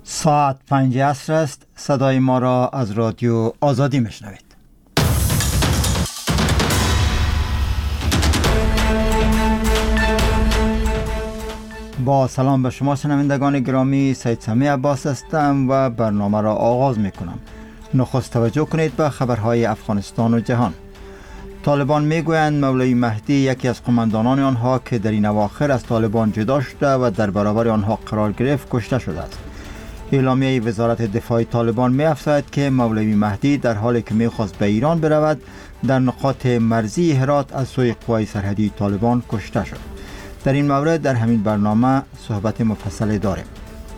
ساعت 5 عصر است. صدای ما را از رادیو آزادی میشنوید. با سلام به شما شنوندگان گرامی، سید سمی عباس هستم و برنامه را آغاز میکنم. نخست توجه کنید به خبرهای افغانستان و جهان. طالبان میگویند مولوی مهدی یکی از قماندانان آنها که در این اواخر از طالبان جدا شده و در برابر آنها قرار گرفت کشته شده است. اعلامیه وزارت دفاع طالبان می‌افزاید که مولوی مهدی در حالی که می‌خواست به ایران برود در نقاط مرزی هرات از سوی قوای سرحدی طالبان کشته شد. در این مورد در همین برنامه صحبت مفصل داریم.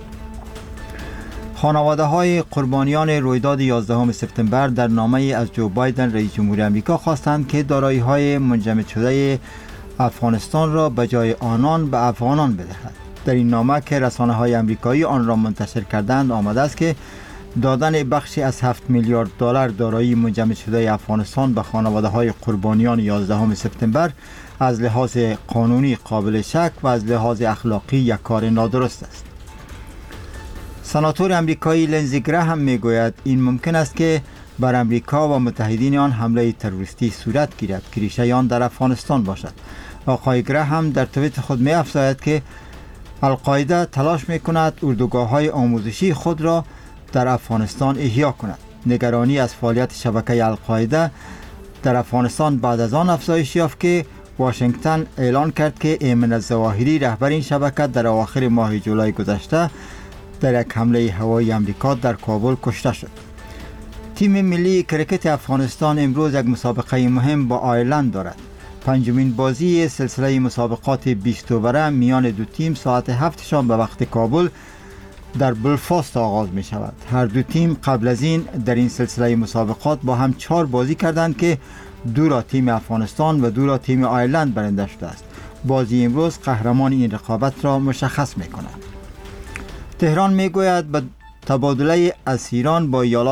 خانواده‌های قربانیان رویداد 11 سپتامبر در نامه از جو بایدن رئیس جمهور آمریکا خواستند که دارایی‌های منجمد شده افغانستان را به جای آنان به افغانان بدهد. در این نامه که رسانه‌های آمریکایی آن را منتشر کردند آمده است که دادن بخشی از 7 میلیارد دلار دارایی منجمد شده افغانستان به خانواده‌های قربانیان 11 سپتامبر از لحاظ قانونی قابل شک و از لحاظ اخلاقی یک کار نادرست است. سناتور آمریکایی لینزی گراهم میگوید این ممکن است که بر آمریکا و متحدین آن حمله تروریستی صورت گیرد که ریشه آن در افغانستان باشد. آقای گراهم در توییت خود می‌افزاید که القاعده تلاش می‌کند اردوگاه‌های آموزشی خود را در افغانستان احیا کند. نگرانی از فعالیت شبکه القاعده در افغانستان بعد از آن افزایش یافت که واشنگتن اعلان کرد که ایمن الظواهری رهبر این شبکه در اواخر ماه جولای گذشته در یک حمله هوایی آمریکا در کابل کشته شد. تیم ملی کرکت افغانستان امروز یک مسابقه مهم با آیرلند دارد. پنجمین بازی سلسله مسابقات 20 اووره میان دو تیم ساعت 7 شام به وقت کابل در بلفاست آغاز می شود. هر دو تیم قبل از این در این سلسله مسابقات با هم 4 بازی کردند که 2 را تیم افغانستان و 2 را تیم آیرلند برنده شده است. بازی امروز قهرمان این رقابت را مشخص می کند. تهران می گوید به تبادله اسیران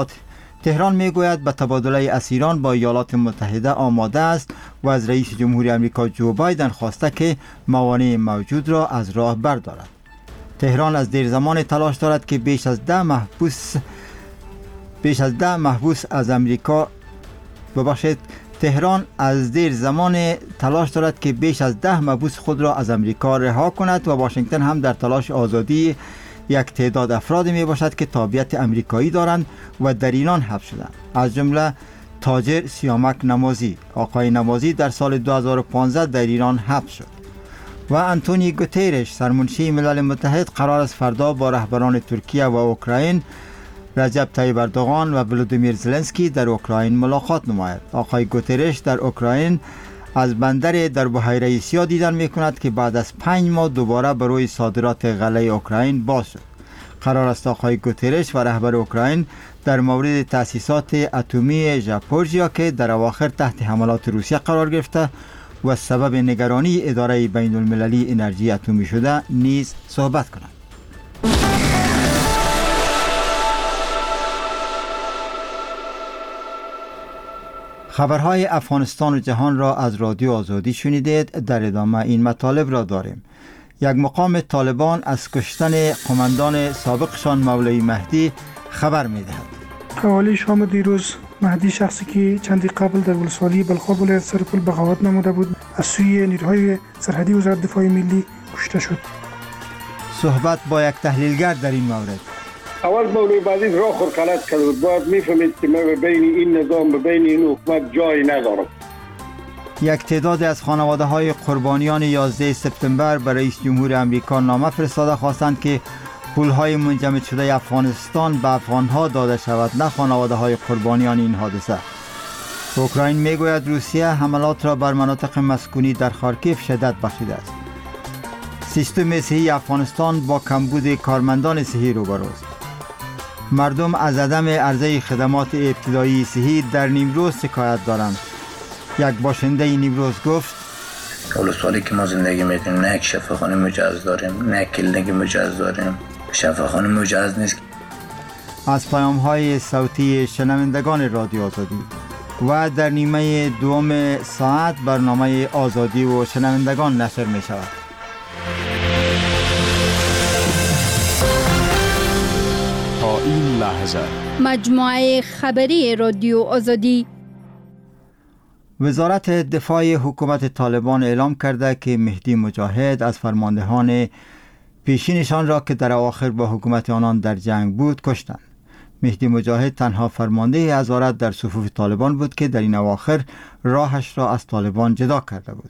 با ایالات متحده آماده است و از رئیس جمهور آمریکا جو بایدن خواسته که موانع موجود را از راه بردارد. تهران از دیر زمان تلاش دارد که بیش از 10 محبوس از آمریکا خود را از آمریکا رها کند و واشنگتن هم در تلاش آزادی یک تعداد افراد می باشد که تابعیت آمریکایی دارند و در ایران حبس شدند، از جمله تاجر سیامک نمازی. آقای نمازی در سال 2015 در ایران حبس شد. و انتونی گوتیرش سرمنشی ملل متحد قرار است فردا با رهبران ترکیه و اوکراین رجب طیب اردوغان و ولودیمیر زلنسکی در اوکراین ملاقات نماید. آقای گوتیرش در اوکراین از بندر در بحیره سیاه دیدن می کند که بعد از 5 ماه دوباره برای صادرات غله اوکراین باز شد. قرار است آقای گوتیرش و رهبر اوکراین در مورد تأسیسات اتمی ژاپورژیا که در اواخر تحت حملات روسیه قرار گرفته و سبب نگرانی اداره بین المللی انرژی اتمی شده نیز صحبت کنند. خبرهای افغانستان و جهان را از رادیو آزادی شنیدید. در ادامه این مطالب را داریم. یک مقام طالبان از کشتن قماندان سابقشان مولوی مهدی خبر می‌دهد. حوالی شام دیروز مهدی شخصی که چندی قبل در ولسوالی بلخاب ولایت سرپل بغاوت نموده بود از سوی نیروهای سرحدی وزارت دفاع ملی کشته شد. صحبت با یک تحلیلگر در این مورد. اول مولوی مهدی راه غلط کرده بود. باید میفهمید که من بین این نظام و بین این حکومت جایی ندارم. یک تعداد از خانواده‌های قربانیان 11 سپتامبر برای رئیس جمهور آمریکا نامه فرستاده خواستند که پولهای منجمد شده افغانستان به افغانها داده شود، نه خانواده‌های قربانیان این حادثه. اوکراین میگوید روسیه حملات را بر مناطق مسکونی در خارکیف شدت بخشیده است. سیستم صحی افغانستان با کمبود کارمندان صحی روبروست. مردم از عدم عرضه خدمات ابتدایی صحی در نیمروز شکایت دارند. یک باشنده نیمروز گفت ولسوالی که ما زندگی می‌کنیم نه یک شفاخانه مجهز داریم، نه کلینیک مجهز داریم، شفاخانه مجهز نیست. از پیام‌های صوتی شنوندگان رادیو آزادی و در نیمه دوم ساعت برنامه آزادی و شنوندگان نشر می‌شود. این لحظه مجموعه خبری رادیو آزادی. وزارت دفاع حکومت طالبان اعلام کرده که مهدی مجاهد از فرماندهان پیشینشان را که در اواخر با حکومت آنان در جنگ بود کشتند. مهدی مجاهد تنها فرمانده حضارت در صفوف طالبان بود که در این اواخر راهش را از طالبان جدا کرده بود.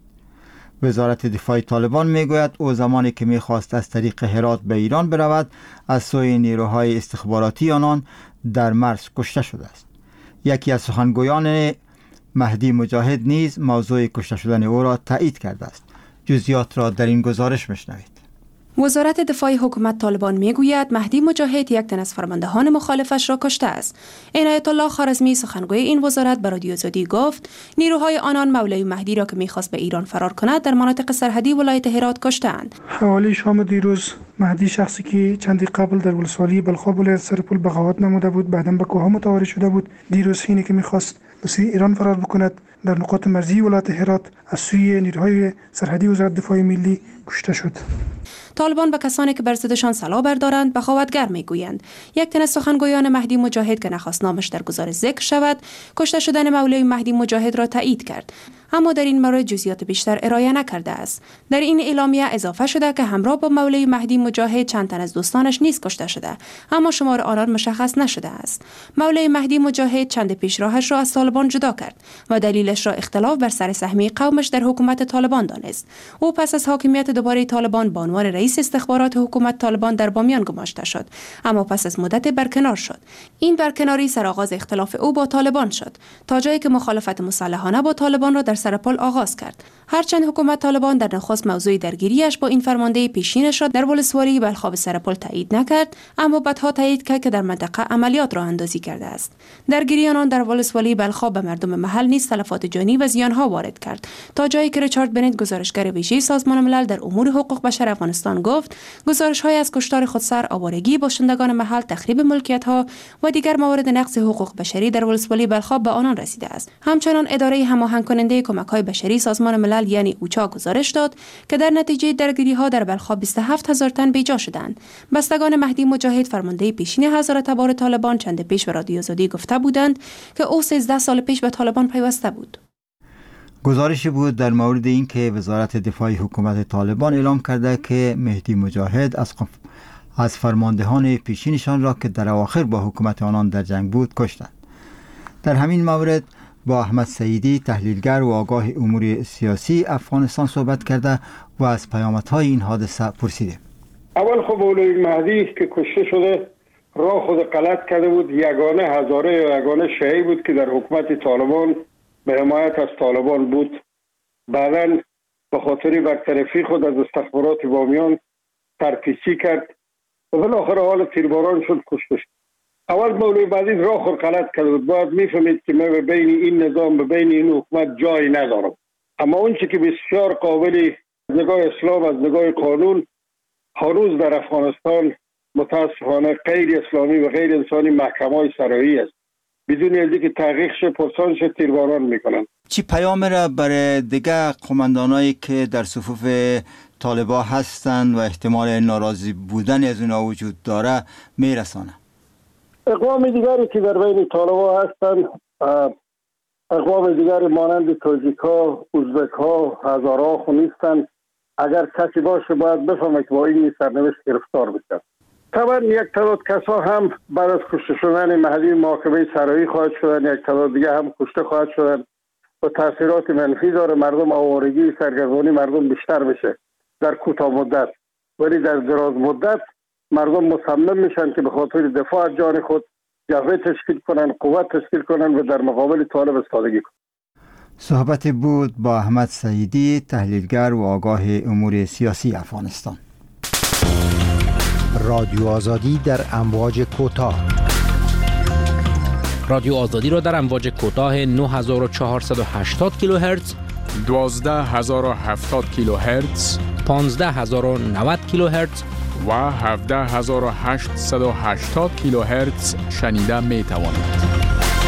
وزارت دفاع طالبان میگوید او زمانی که میخواست از طریق هرات به ایران برود از سوی نیروهای استخباراتی آنان در مرز کشته شده است. یکی از سخنگویان مهدی مجاهد نیز موضوع کشته شدن او را تایید کرده است. جزئیات را در این گزارش میشنوید. وزارت دفاع حکومت طالبان میگوید مهدی مجاهد یک تن از فرماندهان مخالفش را کشته است. عنایت الله خوارزمی سخنگوی این وزارت به رادیو آزادی گفت نیروهای آنان مولوی مهدی را که میخواست به ایران فرار کند در مناطق سرحدی ولایت هرات کشتند. حوالی شام دیروز مهدی شخصی که چندی قبل در ولسوالی بلخاب ولایت سرپل بغاوت نموده بود بعداً به کوه متواری شده بود. دیروز حینی که میخواست به سوی ایران فرار بکند در نقاط مرزی ولایت هرات از سوی نیروهای سرحدی وزارت دفاع ملی کشته شد. طالبان به کسانی که بر ضدشان سلاح بردارند بغاوتگر میگویند. یک تن از سخنگویان مهدی مجاهد که نخواست نامش در گزارش ذکر شود، کشته شدن مولوی مهدی مجاهد را تایید کرد، اما در این مورد جزئیات بیشتر ارائه نکرده است. در این اعلامیه اضافه شده که همراه با مولوی مهدی مجاهد چند تن از دوستانش نیز کشته شده، اما شمار آنان مشخص نشده است. مولوی مهدی مجاهد چند پیش راهش را از طالبان جدا کرد و دلیلش را اختلاف بر سر سهمی قومش در حکومت طالبان دانست. او پس از حاکمیت دوباره طالبان به عنوان رئیس استخبارات حکومت طالبان در بامیان گماشته شد، اما پس از مدت برکنار شد. این برکناری سرآغاز اختلاف او با طالبان شد تا جایی که مخالفت مسلحانه با طالبان را در سرپل آغاز کرد. هرچند حکومت طالبان در نخست موضوع درگیریش با این فرمانده پیشینش را در ولسوالی بلخاب سرپل تایید نکرد، اما بعدها تایید کرد که در منطقه عملیات راه اندازی کرده است. درگیری آنان در ولسوالی بلخاب به مردم محل نیز تلفات جانی و زیانها وارد کرد، تا جایی که ریچارد بنت گزارشگر ویژه سازمان ملل در امور حقوق بشر افغانستان گفت گزارش‌های از کشتار خودسر، آوارگی باشندگان محل، تخریب ملکیت‌ها و دیگر موارد نقض حقوق بشری در ولسوالی بلخاب به آنان رسیده است. همچنان اداره هماهنگ کننده کمک‌های بشری سازمان ملل یعنی اوچا گزارش داد که در نتیجه درگیری‌ها در بلخاب 27000 تن بیجا شدند. بستگان مهدی مجاهد فرمانده پیشین حضرت تبار طالبان چند پیش به رادیو آزادی گفته بودند که او 13 سال پیش به طالبان پیوسته بود. گزارشی بود در مورد اینکه وزارت دفاع حکومت طالبان اعلام کرده که مهدی مجاهد از فرماندهان پیشینشان را که در اواخر با حکومت آنان در جنگ بود کشتند. در همین مورد با احمد سعیدی تحلیلگر و آگاه امور سیاسی افغانستان صحبت کرده و از پیامدهای این حادثه پرسیده. اول خب مولوی مهدی که کشته شده راه خود غلط کرده بود، یگانه هزاره یا یگانه شیعی بود که در حکومت طالبان به حمایت از طالبان بود. بعداً به خاطر برطرفی خود از استخبارات بامیان ترپیچی کرد و بالاخره حال تیرباران شد، کشته شد. اول مولوی مهدی راه خود غلط کرده بود، باید میفهمید که من به بین این نظام به بین این حکومت جایی ندارم. اما اون چی که بسیار قابل از نگاه اسلام، از نگاه قانون، هنوز در افغانستان متاسفانه غیر اسلامی و غیر انسانی محکمه‌های سرایی است. بدون از اینکه تحقیق شه پرسان شه تیرباران میکنن. چی پیام را برای دیگر قماندانایی که در صفوف طالبان هستند و احتمال ناراضی بودن از اونها وجود داره میرسانه؟ اقوام دیگری که در بین طالبان هستند، اقوام دیگری مانند تاجیک‌ها، ازبک‌ها، هزارها خو نیستند. اگر کسی باشه باید بفهمه که با این سرنوشت گرفتار بشه. طبعا یک تعداد کسا هم بعد از کشته شدن مهدی محاکمه سرایی خواهد شدن، یک تعداد دیگه هم کشته خواهد شدن و تاثیرات منفی داره. مردم آوارگی سرگردانی مردم بیشتر بشه در کوتاه مدت، ولی در دراز مدت مردم مصمم میشن که به خاطر دفاع از جان خود جبهه تشکیل کنن، قوت تشکیل کنن و در مقابل طالب ایستادگی کنن. صحبت بود با احمد سعیدی تحلیلگر و آگاه امور سیاسی افغانستان. رادیو آزادی در امواج کوتاه. رادیو آزادی را در امواج کوتاه 9480 کیلوهرتز، 12070 کیلوهرتز، 15090 کیلوهرتز و 17880 کیلوهرتز شنیده می توانید.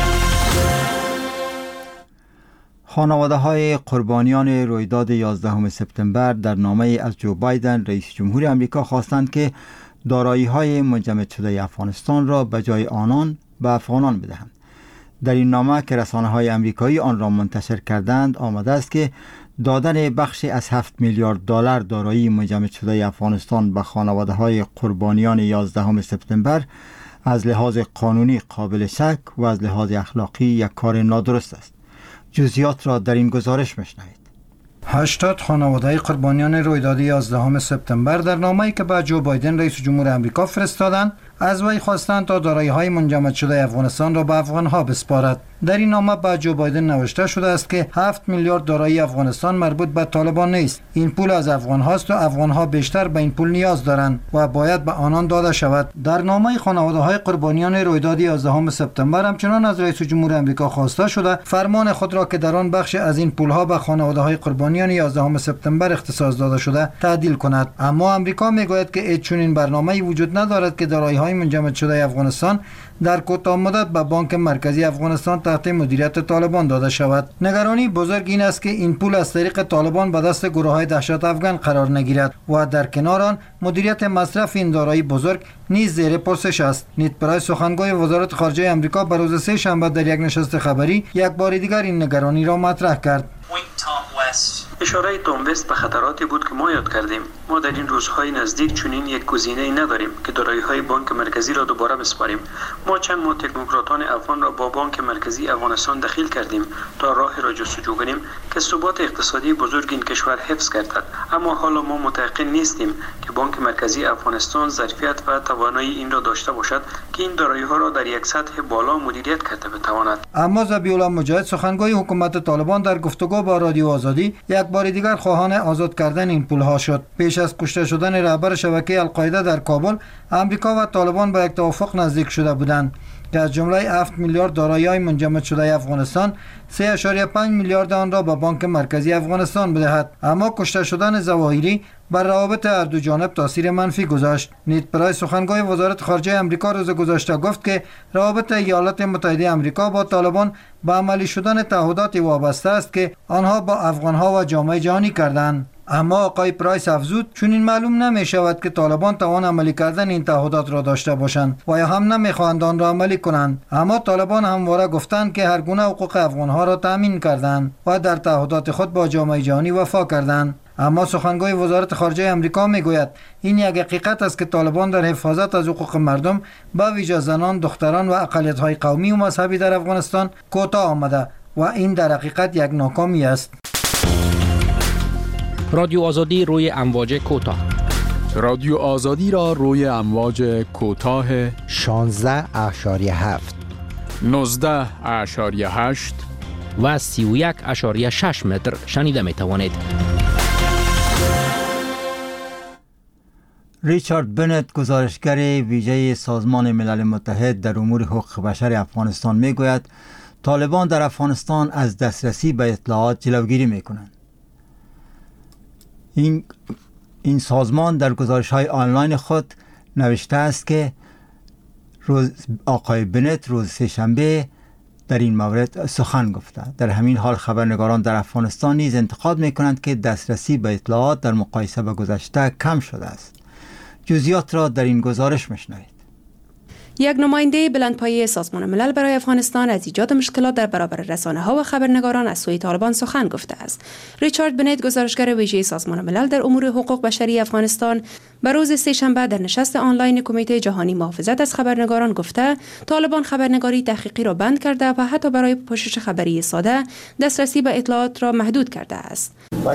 خانواده‌های قربانیان رویداد 11 سپتامبر در نامه از جو بایدن رئیس جمهور آمریکا خواستند که دارایی‌های منجمد شده افغانستان را به جای آنان به افغانان بدهند. در این نامه که رسانه‌های آمریکایی آن را منتشر کردند آمده است که دادن بخشی از 7 میلیارد دلار دارایی منجمد شده افغانستان به خانواده‌های قربانیان 11 سپتامبر از لحاظ قانونی قابل شک و از لحاظ اخلاقی یک کار نادرست است. جزئیات را در این گزارش میشنوید. 80 خانواده قربانیان رویداد 11 سپتامبر در نامه‌ای که به جو بایدن رئیس جمهور آمریکا فرستادند از وی خواستند تا دارایی‌های منجمد شده افغانستان را به افغان‌ها بسپارد. در این نامه به جو بایدن نوشته شده است که 7 میلیارد دارایی افغانستان مربوط به طالبان نیست. این پول از افغان‌هاست و افغان‌ها بیشتر به این پول نیاز دارند و باید به آنان داده شود. در نامه خانواده‌های قربانیان رویداد 11 سپتامبر همچنان از رئیس جمهور آمریکا خواسته شده فرمان خود را که در آن بخش از این پول‌ها به خانواده‌های قربانیان 11 سپتامبر اختصاص داده شده تعدیل کند. اما آمریکا میگوید که هیچ چنین برنامه‌ای وجود ندارد که دارایی‌های منجمد شده افغانستان در کوتاه مدت به بانک مرکزی افغانستان تحت مدیریت طالبان داده شود. نگرانی بزرگ این است که این پول از طریق طالبان به دست گروه‌های دهشت افغان قرار نگیرد و در کنار آن مدیریت مصرف این دارایی بزرگ نیز زیر پرسش است. نیت پرایس سخنگوی وزارت خارجه آمریکا بر روز سه شنبه در یک نشست خبری یک بار دیگر این نگرانی را مطرح کرد. اشاره تام وست به خطراتی بود که ما یاد کردیم. ما در این روزهای نزدیک چنین یک گزینه‌ای نداریم که دارایی‌های بانک مرکزی را دوباره بسپاریم. ما چند ماه تکنوکراتان افغان را با بانک مرکزی افغانستان دخیل کردیم تا راهی را جستجو کنیم که ثبات اقتصادی بزرگ این کشور حفظ گردد. اما حالا ما متيقن نیستیم که بانک مرکزی افغانستان ظرفیت و توانایی این را داشته باشد که این دارایی‌ها را در یک سطح بالا مدیریت کرده بتواند. اما ذبیح‌الله مجاهد سخنگوی حکومت طالبان در گفتگو با رادیو آزادی یک بار دیگر خواهان آزاد کردن این پول‌ها شد. پیش از کشته شدن رهبر شبکه القاعده در کابل، آمریکا و طالبان به یک توافق نزدیک شده بودند که از جمله 7 میلیارد دارایی‌های منجمد شده افغانستان 3.5 میلیارد آن را به بانک مرکزی افغانستان بدهد. اما کشته شدن ظواهری بر روابط هر دو جانب تاثیر منفی گذاشت. نیت پرایس سخنگوی وزارت خارجه آمریکا روز گذشته گفت که روابط ایالات متحده آمریکا با طالبان به عملی شدن تعهداتی وابسته است که آنها با افغانها و جامعه جهانی کردند. اما آقای پرایس افزود چون معلوم نمی شود که طالبان توان عملی کردن این تعهدات را داشته باشند و یا هم نمیخواهند آن را عملی کنند. اما طالبان همواره گفتند که هر گونه حقوق افغانها را تامین کردند و در تعهدات خود با جامعه جهانی وفا کردند. اما سخنگوی وزارت خارجه آمریکا میگوید این یک حقیقت است که طالبان در حفاظت از حقوق مردم به ویژه زنان، دختران و اقلیت‌های قومی و مذهبی در افغانستان کوتاه آمده و این در حقیقت یک ناکامی است. رادیو آزادی روی امواج کوتاه. رادیو آزادی را روی امواج کوتاه 16.7 19.8 و 31.6 متر شنیده می توانید. ریچارد بنت گزارشگر ویژه سازمان ملل متحد در امور حقوق بشر افغانستان میگوید طالبان در افغانستان از دسترسی به اطلاعات جلوگیری میکنند. این سازمان در گزارش‌های آنلاین خود نوشته است که آقای بنت روز سه‌شنبه در این مورد سخن گفته. در همین حال خبرنگاران در افغانستان نیز انتقاد می‌کنند که دسترسی به اطلاعات در مقایسه با گذشته کم شده است. جزئیات را در این گزارش می‌شنوید. یک نماینده بلندپایه سازمان ملل برای افغانستان از ایجاد مشکلات در برابر رسانه‌ها و خبرنگاران از سوی طالبان سخن گفته است. ریچارد بنت گزارشگر ویژه سازمان ملل در امور حقوق بشری افغانستان بر روز سه‌شنبه در نشست آنلاین کمیته جهانی محافظت از خبرنگاران گفته طالبان خبرنگاری تحقیقی را بند کرده و حتی برای پوشش خبری ساده دسترسی به اطلاعات را محدود کرده است.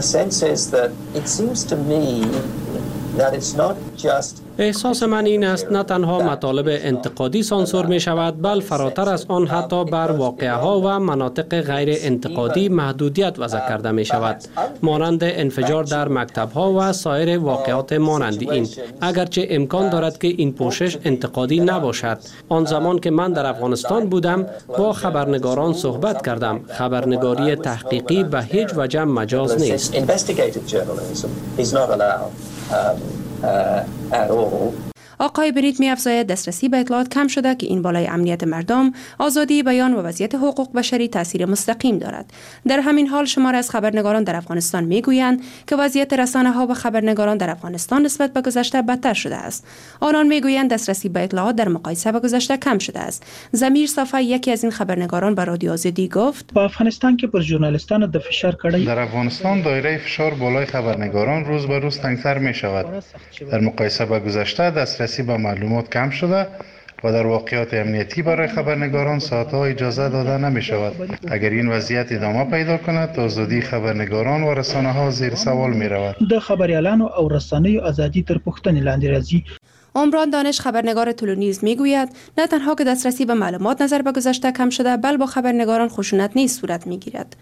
احساس من این است نه تنها مطالب انتقادی سانسور می شود بل فراتر از آن حتی بر واقعه ها و مناطق غیر انتقادی محدودیت وضع کرده می شود مانند انفجار در مکتب ها و سایر واقعات مانند این. اگرچه امکان دارد که این پوشش انتقادی نباشد. آن زمان که من در افغانستان بودم با خبرنگاران صحبت کردم. خبرنگاری تحقیقی به هیچ وجه مجاز نیست. آقای بنیت می‌افزاید دسترسی به اطلاعات کم شده که این بالای امنیت مردم، آزادی بیان و وضعیت حقوق بشری تاثیر مستقیم دارد. در همین حال شمار از خبرنگاران در افغانستان میگویند که وضعیت رسانه‌ها و خبرنگاران در افغانستان نسبت به گذشته بدتر شده است. آنان میگویند دسترسی به اطلاعات در مقایسه با گذشته کم شده است. ضمیر صفا یکی از این خبرنگاران به رادیو آزادی گفت: با افغانستان که پر ژورنالیستان د فشار کړی، در افغانستان دایره فشار بالای خبرنگاران روز به روز تنگتر می شود. در مقایسه با گذشته دسترسی به معلومات کم شده و در واقعات امنیتی برای خبرنگاران ساعتها اجازه داده نمی شود. اگر این وضعیت ادامه پیدا کند، آزادی خبرنگاران و رسانه ها زیر سوال می رود. د خبریالان او رسانه‌ی آزادی تر پوښتنې لاندې راځي. عمران دانش خبرنگار طولونیز میگوید نه تنها که دسترسی به معلومات نظر به گذشته کم شده، بل با خبرنگاران خشونت نیز صورت میگیرد.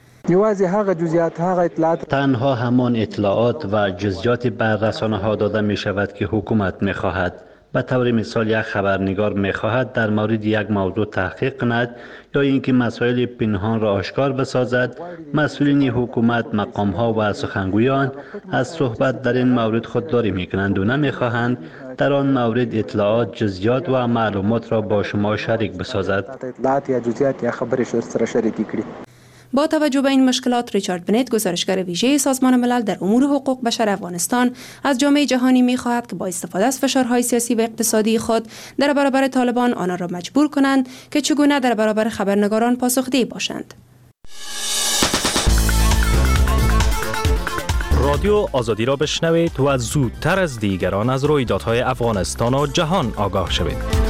تنها همان اطلاعات و جزئیات بر رسانه‌ها داده می شود که حکومت می خواهد. به طور مثال یک خبرنگار می خواهد در مورد یک موضوع تحقیق کند یا اینکه مسائل پنهان را آشکار بسازد. مسئولین حکومت، مقام‌ها و سخنگویان از صحبت در این مورد خودداری می‌کنند و نمی‌خواهند در آن مورد اطلاعات، جزئیات و معلومات را با شما شریک بسازد. با توجه به این مشکلات، ریچارد بنیت، گزارشگر ویژه سازمان ملل در امور حقوق بشر افغانستان، از جامعه جهانی می‌خواهد که با استفاده از فشارهای سیاسی و اقتصادی خود در برابر طالبان آنها را مجبور کنند که چگونه در برابر خبرنگاران پاسخدهی باشند. رادیو آزادی را بشنوید و زودتر از دیگران از رویدادهای افغانستان و جهان آگاه شوید.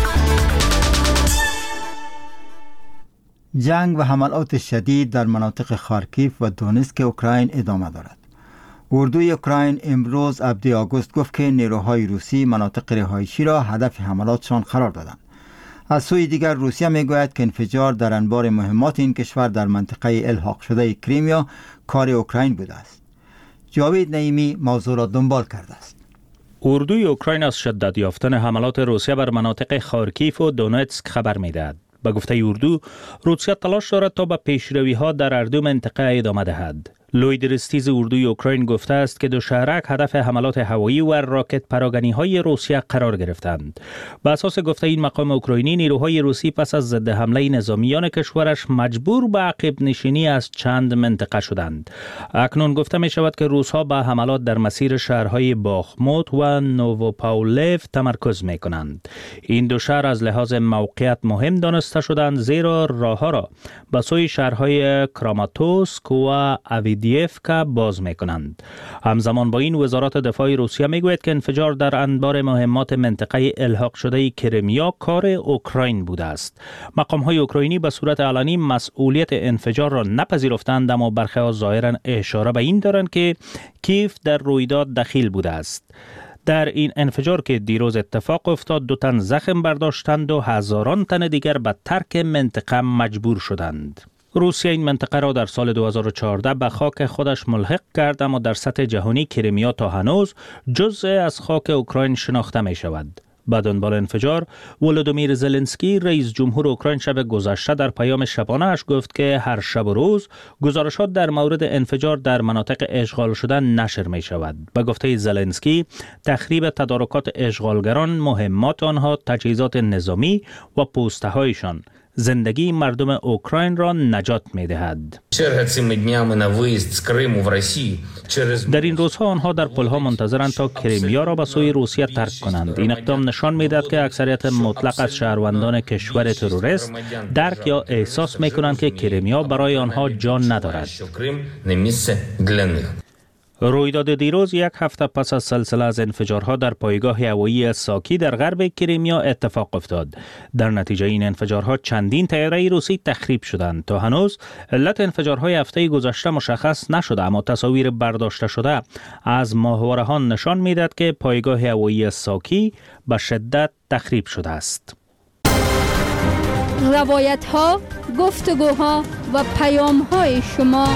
جنگ و حملات شدید در مناطق خارکیف و دونتسک اوکراین ادامه دارد. اردوی اوکراین امروز 7 آگوست گفت که نیروهای روسی مناطق رهایشی را هدف حملاتشان قرار دادند. از سوی دیگر روسیه میگوید که انفجار در انبار مهمات این کشور در منطقه الحاق شده کریمیا کار اوکراین بوده است. جاوید نعیمی موضوع را دنبال کرده است. اردوی اوکراین از شدت یافتن حملات روسیه بر مناطق خارکیف و دونتسک خبر می‌دهد. به گفته اردو، روسیه تلاش دارد تا به پیشروی‌ها در هر دو منطقه ادامه دهد. لوید رستیز اردوی اوکراین گفته است که دو شهرک هدف حملات هوایی و راکت پراگنی‌های روسیه قرار گرفتند. به اساس گفته این مقام اوکراینی، نیروهای روسی پس از ضد حمله نظامیان کشورش مجبور به عقب نشینی از چند منطقه شدند. اکنون گفته می شود که روس‌ها به حملات در مسیر شهرهای باخموت و نووپاولف تمرکز می کنند. این دو شهر از لحاظ موقعیت مهم دانسته شدند، زیرا راه‌ها را به سوی شهرهای کراماتوسک و اویدیفکا باز می کنند. همزمان با این، وزارت دفاع روسیه می گوید که انفجار در انبار مهمات منطقه الحاق شده کریمیا کار اوکراین بوده است. مقام های اوکراینی به صورت علنی مسئولیت انفجار را نپذیرفتند، اما برخی ها ظاهرا اشاره به این دارند که کیف در رویداد دخیل بوده است. در این انفجار که دیروز اتفاق افتاد، 2 تن زخم برداشتند و هزاران تن دیگر به ترک منطقه مجبور شدند. روسیه این منطقه را در سال 2014 به خاک خودش ملحق کرد، اما در سطح جهانی کریمیا تا هنوز جزء از خاک اوکراین شناخته می شود. به دنبال انفجار، ولودیمیر زلنسکی رئیس جمهور اوکراین شب گذشته در پیام شبانه اش گفت که هر شب و روز گزارشات در مورد انفجار در مناطق اشغال شده نشر می شود. به گفته زلنسکی، تخریب تدارکات اشغالگران، مهمات آنها، تجهیزات نظامی و پوسته هایشان زندگی مردم اوکراین را نجات می دهد. در این روزها آنها در پلها منتظرند تا کریمیا را به سوی روسیه ترک کنند. این اقدام نشان می دهد که اکثریت مطلق از شهروندان کشور تروریست درک یا احساس می کنند که کریمیا برای آنها جان ندارد. رویداد دیروز 1 هفته پس از سلسله از انفجارها در پایگاه هوایی ساکی در غرب کریمیا اتفاق افتاد. در نتیجه این انفجارها چندین طیاره روسی تخریب شدند. تا هنوز علت انفجارهای هفته گذشته مشخص نشده، اما تصاویر برداشته شده از ماهواره‌ها نشان می‌دهد که پایگاه هوایی ساکی به شدت تخریب شده است. روایت‌ها، گفتگوها و پیام‌های شما.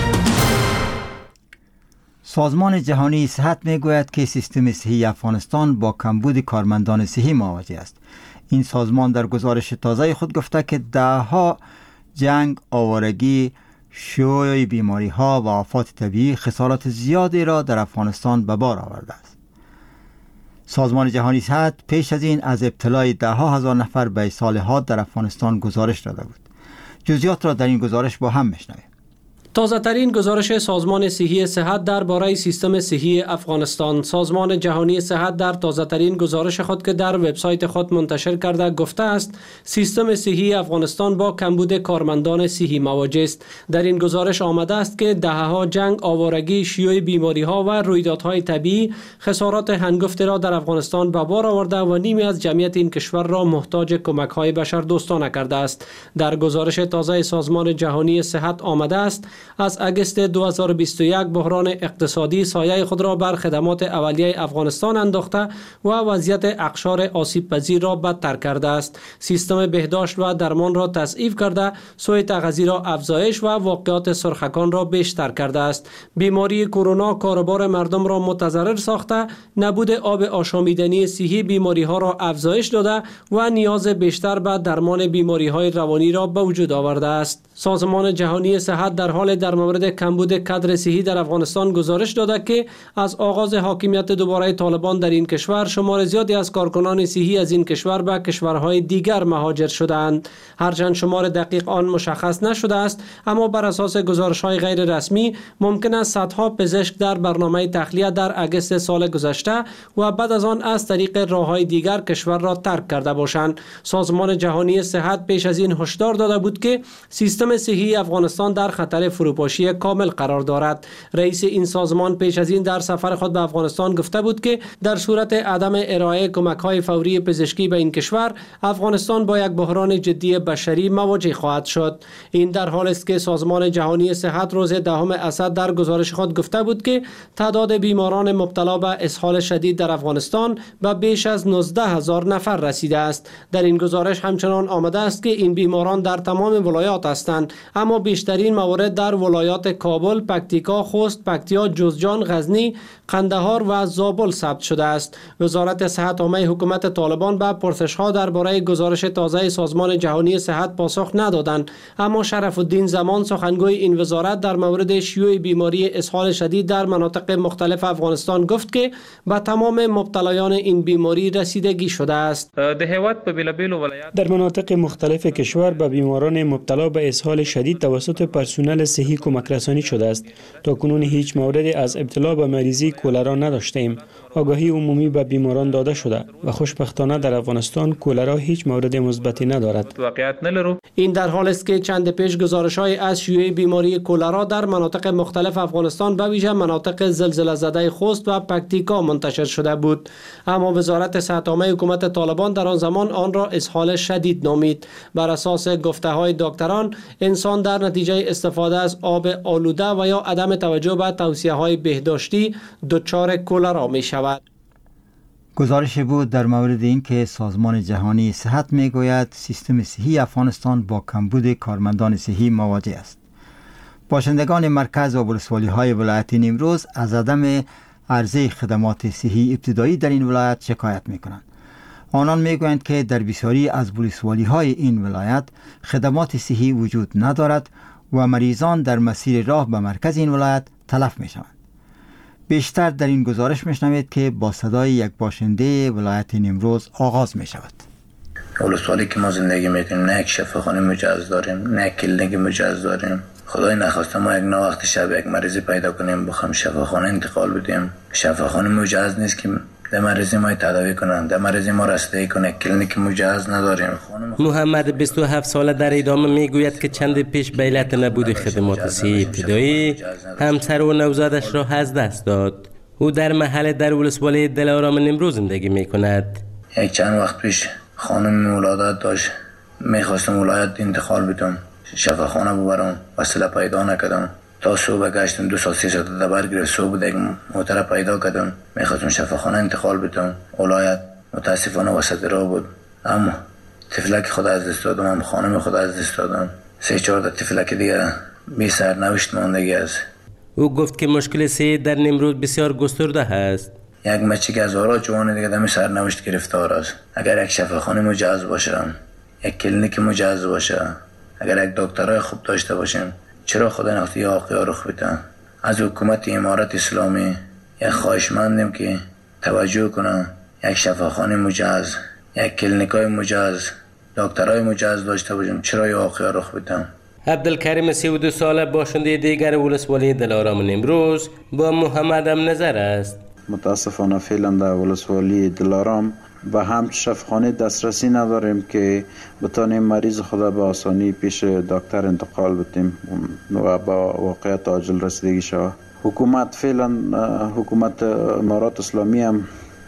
سازمان جهانی صحت میگوید که سیستم صحی افغانستان با کمبود کارمندان صحی مواجه است. این سازمان در گزارش تازه خود گفته که دهها جنگ، آوارگی، شیوع بیماری ها و آفات طبیعی خسارات زیادی را در افغانستان به بار آورده است. سازمان جهانی صحت پیش از این از ابتلای ده ها هزار نفر به اسهال حاد در افغانستان گزارش داده بود. جزئیات را در این گزارش با هم میشنویم. تازه ترین گزارش سازمان صحی صحت درباره سیستم صحی افغانستان. سازمان جهانی صحت در تازه ترین گزارش خود که در وبسایت خود منتشر کرده گفته است سیستم صحی افغانستان با کمبود کارمندان صحی مواجه است. در این گزارش آمده است که دهه‌ها جنگ، آوارگی، شیوع بیماری‌ها و رویدادهای طبیعی خسارات هنگفتی را در افغانستان به بار آورده و نیمی از جمعیت این کشور را محتاج کمک‌های بشردوستانه کرده است. در گزارش تازه سازمان جهانی صحت آمده است از اگست 2021 بحران اقتصادی سایه خود را بر خدمات اولیه افغانستان انداخته و وضعیت اقشار آسیب پذیر را بدتر کرده است. سیستم بهداشت و درمان را تضعیف کرده، سوء تغذیه را افزایش و واقعات سرخکان را بیشتر کرده است. بیماری کرونا کاروبار مردم را متضرر ساخته، نبود آب آشامیدنی صحی بیماری ها را افزایش داده و نیاز بیشتر به درمان بیماری های روانی را به وجود آورده است. سازمان جهانی صحت در حال در مورد کمبود کادر صحی در افغانستان گزارش داده که از آغاز حاکمیت دوباره طالبان در این کشور شمار زیادی از کارکنان صحی از این کشور به کشورهای دیگر مهاجر شدند. هرچند شمار دقیق آن مشخص نشده است، اما بر اساس گزارش‌های غیر رسمی ممکن است صدها پزشک در برنامه تخلیه در اگست سال گذشته و بعد از آن از طریق راه‌های دیگر کشور را ترک کرده باشند. سازمان جهانی صحت پیش از این هشدار داده بود که سیستم صحی افغانستان در خطر فروپاشی کامل قرار دارد. رئیس این سازمان پیش از این در سفر خود به افغانستان گفته بود که در صورت عدم ارائه کمک‌های فوری پزشکی به این کشور، افغانستان با یک بحران جدی بشری مواجه خواهد شد. این در حالی است که سازمان جهانی صحت روز 10 اسد در گزارش خود گفته بود که تعداد بیماران مبتلا به اسهال شدید در افغانستان به بیش از 19,000 نفر رسیده است. در این گزارش همچنان آمده است که این بیماران در تمام ولایات هستند، اما بیشترین موارد در ولایات کابل، پکتیکا، خوست، پکتیا، جوزجان، غزنی، قندهار و زابل ثبت شده است. وزارت صحت عامه حکومت طالبان به پرسش‌ها درباره گزارش تازه سازمان جهانی صحت پاسخ ندادند، اما شرف الدین زمان سخنگوی این وزارت در مورد شیوع بیماری اسهال شدید در مناطق مختلف افغانستان گفت که به تمام مبتلایان این بیماری رسیدگی شده است. در مناطق مختلف کشور به بیماران مبتلا به اسهال شدید توسط پرسنل صحی کمک رسانی شده است. تا کنون هیچ موردی از ابتلا به مریضی کولرا نداشتیم. آگاهی عمومی به بیماران داده شده و خوشبختانه در افغانستان کولرا هیچ مورد مثبتی ندارد. این در حال است که چند پیش گزارش‌های از شیوع بیماری کولرا در مناطق مختلف افغانستان به ویژه مناطق زلزله زده خوست و پکتیکا منتشر شده بود، اما وزارت صحت عامه حکومت طالبان در آن زمان آن را اسهال شدید نامید. بر اساس گفته‌های دکتران، انسان در نتیجه استفاده از آب آلوده و یا عدم توجه به توصیه‌های بهداشتی دچار کولرا می‌شود. گزارشی بود در مورد اینکه سازمان جهانی صحت میگوید سیستم صحی افغانستان با کمبود کارمندان صحی مواجه است. باشندگان مرکز و ولسوالی‌های ولایت نیمروز از عدم عرضه خدمات صحی ابتدایی در این ولایت شکایت میکنند. آنان میگویند که در بسیاری از ولسوالی‌های این ولایت خدمات صحی وجود ندارد و مریضان در مسیر راه به مرکز این ولایت تلف میشوند. بیشتر در این گزارش میشنوید که با صدای یک باشنده ولایت نیمروز آغاز می شود. ولسوالی که ما زندگی میکنیم نه یک شفاخانه مجهز داریم، نه یک کلینیک مجهز داریم. خدای نخواسته ما یک وقت شب یک مریضی پیدا کنیم بخوام شفاخانه انتقال بدیم. شفاخانه مجهز نیست که در مریضی ما تداوی کنند، در مریضی ما رسیدگی کنه. کلینیک مجهز نداریم. محمد 27 ساله در ادامه میگوید که چند پیش به علت نبود خدمات صحی ابتدایی همسر و نوزادش را از دست داد. او در محل در ولسوالی دلارام نیمروز زندگی میکند. یک چند وقت پیش خانم ولادت داشت، میخواستم ولایت انتقال بدم، شفاخانه ببرم، وسیله پیدا نکردم. تا صبح گشتم 2 ساعت 3 ساعت دبر گرفت. صبح دیگه موتر پیدا کردم، میخواستم شفاخانه انتقال بدم. ولایت متاسفانه وسط راه بود، اما طفلک خود از دست دادم، هم خانم خود از دست دادم. 3-4 طفلک دیگه بی سرنوشت ماندگی است. او گفت که مشکل صحی در نیمروز بسیار گسترده است. یک مچی که هزارها جوان دیگه دم سرنوشت گرفتار است. اگر یک شفاخانه مجهز باشه، یک کلینیک مجهز باشه، اگر یک دکترای خوب داشته باشیم، چرا خدا نخواهد واقعا رخ بده؟ از حکومت امارت اسلامی یک خواهشمندیم که توجه کنه، یک شفاخانه مجهز، یک کلینیکای مجهز، دکترای مجهز داشته باشیم، چرا این واقعه رخ بدم؟ عبدالکریم 32 ساله باشنده دیگر ولسوالی دلارام نیمروز با محمد هم نظر است. متاسفانه فعلا در ولسوالی دلارام به همچه شفاخانه دسترسی نداریم که بتانیم مریض خدا به آسانی پیش دکتر انتقال بدیم و با واقعیت عاجل رسیدگی شود. حکومت فعلا حکومت امارات اسلامی هم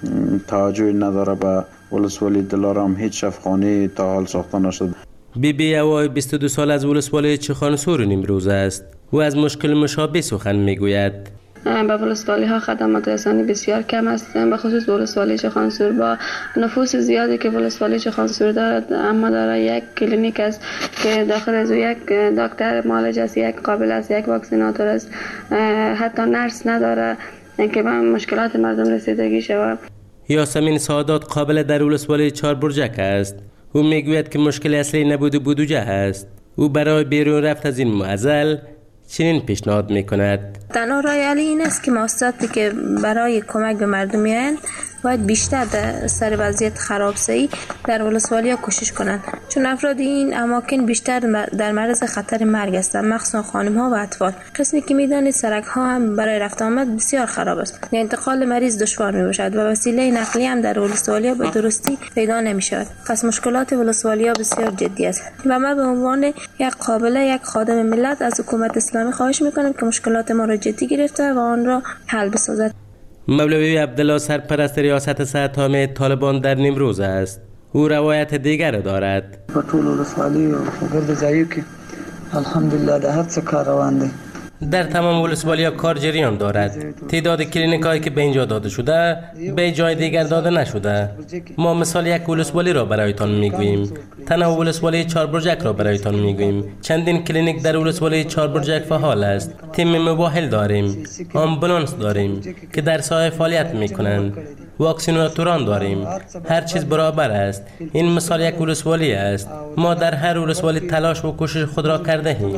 توجه نداره به ولسوالی دلارام. هیچ شفاخانه تا حال ساخته نشده. بی اوای 22 سال از ولسوالی چخانسور نیمروز است. او از مشکل مشابه سخن میگوید. با ولسوالی ها خدمات رسانی بسیار کم است، به خصوص ولسوالی چخانسور با نفوس زیادی که ولسوالی چخانسور دارد، اما داره یک کلینیک است که داخل از یک دکتر معالج است، یک قابل است، یک واکسیناتور است، حتی نرس نداره که به مشکلات مردم رسیدگی شود. یاسمین سعادت قابل در ولسوالی چهار برجک است. او میگوید که مشکل اصلی نبود بودجه است. او برای بیرون رفت از این معضل چنین پیشنهاد میکند. تنها راه حلی این است که مؤسساتی که برای کمک به مردم میآیند باید بیشتر در سر وضعیت خرابسازی در ولسوالی‌ها کوشش کنند، چون افراد این اماکن بیشتر در معرض خطر مرگ هستند، مخصوصا خانم‌ها و اطفال. قسمی که می‌دانید سرک‌ها هم برای رفت آمد بسیار خراب است. انتقال مریض دشوار می‌باشد و وسیله نقلیه هم در ولسوالی‌ها به درستی پیدا نمی‌شود. پس مشکلات ولسوالی‌ها بسیار جدی است و ما به عنوان یک قابل یک خادم ملت از حکومت اسلامی خواهش می‌کنم که مشکلات ما را جدی گرفته و آن را حل بسازد. مولوی عبدالله سرپرست ریاست صحت عامه طالبان در نیمروز است. او روایت دیگر دارد. په ټول ولسوالۍ او ګرد ځایو کې الحمدلله د هر څه کار روان دی. در تمام ولسوالی‌ها کار جریان دارد. تعداد کلینیکایی که به اینجا داده شده به جای دیگر داده نشده. ما مثال یک ولسوالی را برایتان میگوییم. تنها ولسوالی چهار برجک را برایتان میگوییم. چندین کلینیک در ولسوالی چهار برجک فعال است. تیم مباحل داریم. آمبولانس داریم که در ساحه فعالیت میکنند. واکسیناتوران داریم. هر چیز برابر است. این مثال یک ولسوالی است. ما در هر ولسوالی تلاش و کوشش خود را کرده ایم.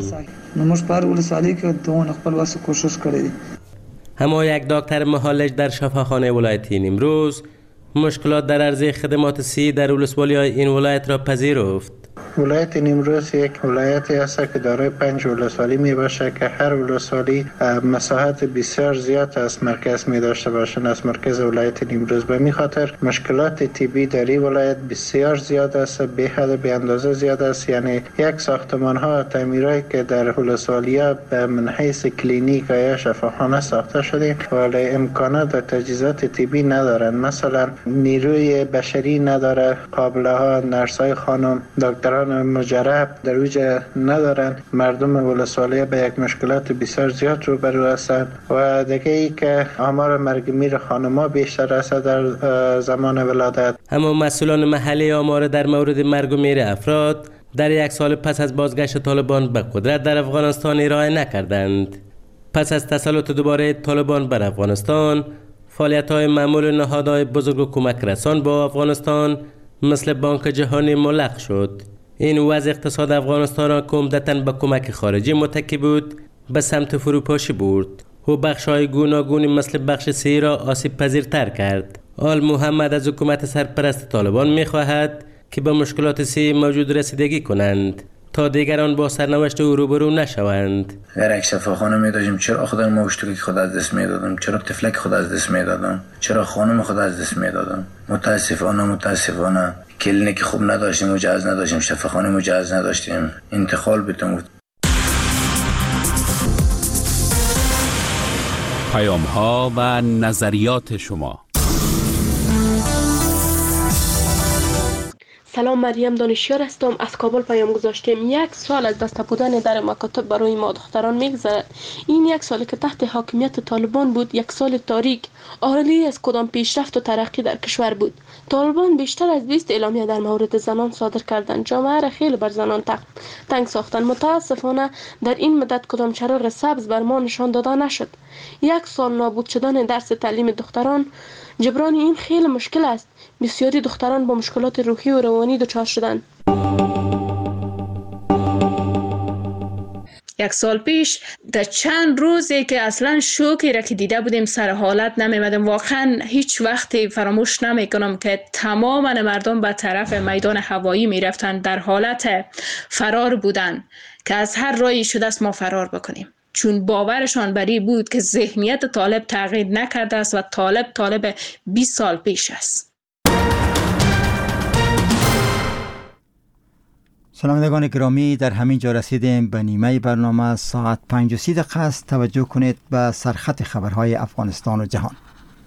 اما یک دکتر معالج در شفاخانه ولایتی نیمروز مشکلات در عرضه خدمات صحی در ولسوالی‌های این ولایت را پذیرفت. ولایت نیمروز یک ولایتی است که دارای 5 ولسوالی می باشه که هر ولسوالی مساحت بسیار زیاد از مرکز می داشته باشند از مرکز ولایت نیمروز. به می خاطر مشکلات طبی در این ولایت بسیار زیاد است، به حد به اندازه زیاد است. یعنی یک ساختمان ها تعمیرایی که در ولسوالی ها به من حیث کلینیک یا شفاخانه ساخته شده ولی امکانات و تجهیزات طبی ندارند. مثلا نیروی بشری نداره، قابله ها، نرس های خانم، دکتران مجرب در اوج ندارن. مردم ولسوالی به یک مشکلات بسیار زیاد روبرو هستند و دیگه ای که آمار مرگ میر خانم‌ها بیشتر است در زمان ولادت. اما مسئولان محلی آمار در مورد مرگ و میر افراد در یک سال پس از بازگشت طالبان به قدرت در افغانستان ارائه نکردند. پس از تسلط دوباره طالبان بر افغانستان، فعالیت‌های معمول نهادهای بزرگ و کمک رسان با افغانستان مثل بانک جهانی ملغا شد. این وضع اقتصاد افغانستان را که عمدتاً به کمک خارجی متکی بود به سمت فروپاشی برد و بخش‌های گوناگونی مثل بخش صحی را آسیب پذیرتر کرد. آل محمد از حکومت سرپرست طالبان می‌خواهد که به مشکلات صحی موجود رسیدگی کنند تا دیگران با سرنوشت او روبرو نشوند. اگر یک شفاخانه می داشتیم چرا خودم مشترک خود از دست می دادم؟ چرا طفلک خود از دست می دادم؟ چرا خانم خود از دست می دادم؟ متاسفانه کلینیک خوب نداشتیم، مجهز نداشتیم، شفاخانه مجهز نداشتیم. انتقال بدم. پیام ها و نظریات شما. سلام، مریم دانشیار هستم. از کابل پیام گذاشتیم. 1 سال از دست بودن در مکاتب برای ما دختران میگذرد. این 1 سالی که تحت حاکمیت طالبان بود 1 سال تاریک، آرلی از کدام پیشرفت و ترقی در کشور بود. طالبان بیشتر از 20 اعلامیه در مورد زنان صادر کردند. جامعه را خیلی بر زنان تنگ ساختند. متاسفانه در این مدت کدام چراغ سبز بر ما نشان داده نشد. 1 سال نابود شدن درس تعلیم دختران، جبران این خیلی مشکل است. بسیاری دختران با مشکلات روحی و روانی دچار شدند. یک سال پیش در چند روزی که اصلا شوکی را که دیده بودیم سر حالت نمیمدم. واقعا هیچ وقتی فراموش نمیکنم که تمام مردم به طرف میدان هوایی میرفتن، در حالت فرار بودن که از هر راهی شده است ما فرار بکنیم، چون باورشان بر این بود که ذهنیت طالب تغییر نکرده است و طالب 20 سال پیش است. شنوندگان گرامی، در همین جا رسیدیم به نیمه برنامه. ساعت 5:30 است. توجه کنید به سرخط خبرهای افغانستان و جهان.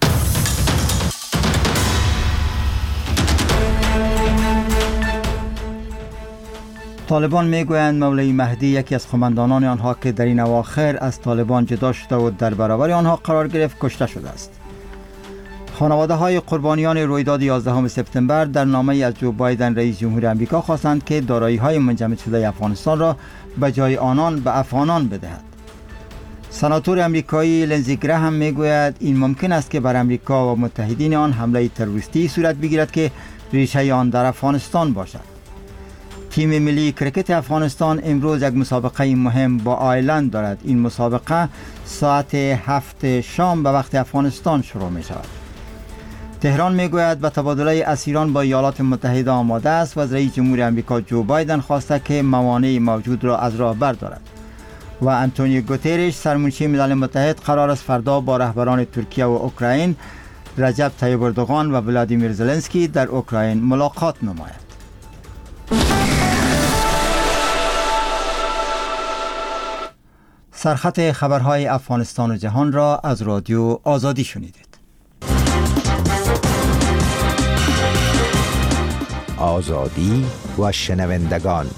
طالبان میگویند مولوی مهدی یکی از قماندانان آنها که در این اواخر از طالبان جدا شده و در برابر آنها قرار گرفت کشته شده است. خانواده های قربانیان رویداد 11 سپتامبر در نامه از جو بایدن رئیس جمهور آمریکا خواستند که دارایی های منجمد شده افغانستان را به جای آنان به افغانان بدهد. سناتور آمریکایی لنزی گراهم میگوید این ممکن است که بر آمریکا و متحدین آن حمله تروریستی صورت بگیرد که ریشه آن در افغانستان باشد. تیم ملی کرکت افغانستان امروز یک مسابقه مهم با آیرلند دارد. این مسابقه ساعت 7 شام به وقت افغانستان شروع می شود. تهران میگوید به تبادله اسیران با ایالات متحده آماده است و از رئیس جمهور آمریکا جو بایدن خواسته که موانع موجود را از راه بردارد. و انتونیو گوتریش سرمنشی ملل متحد قرار است فردا با رهبران ترکیه و اوکراین رجب طیب اردوغان و ولادیمیر زلنسکی در اوکراین ملاقات نماید. سرخط خبرهای افغانستان و جهان را از رادیو آزادی شنیدید. آزادی و شنوندگان.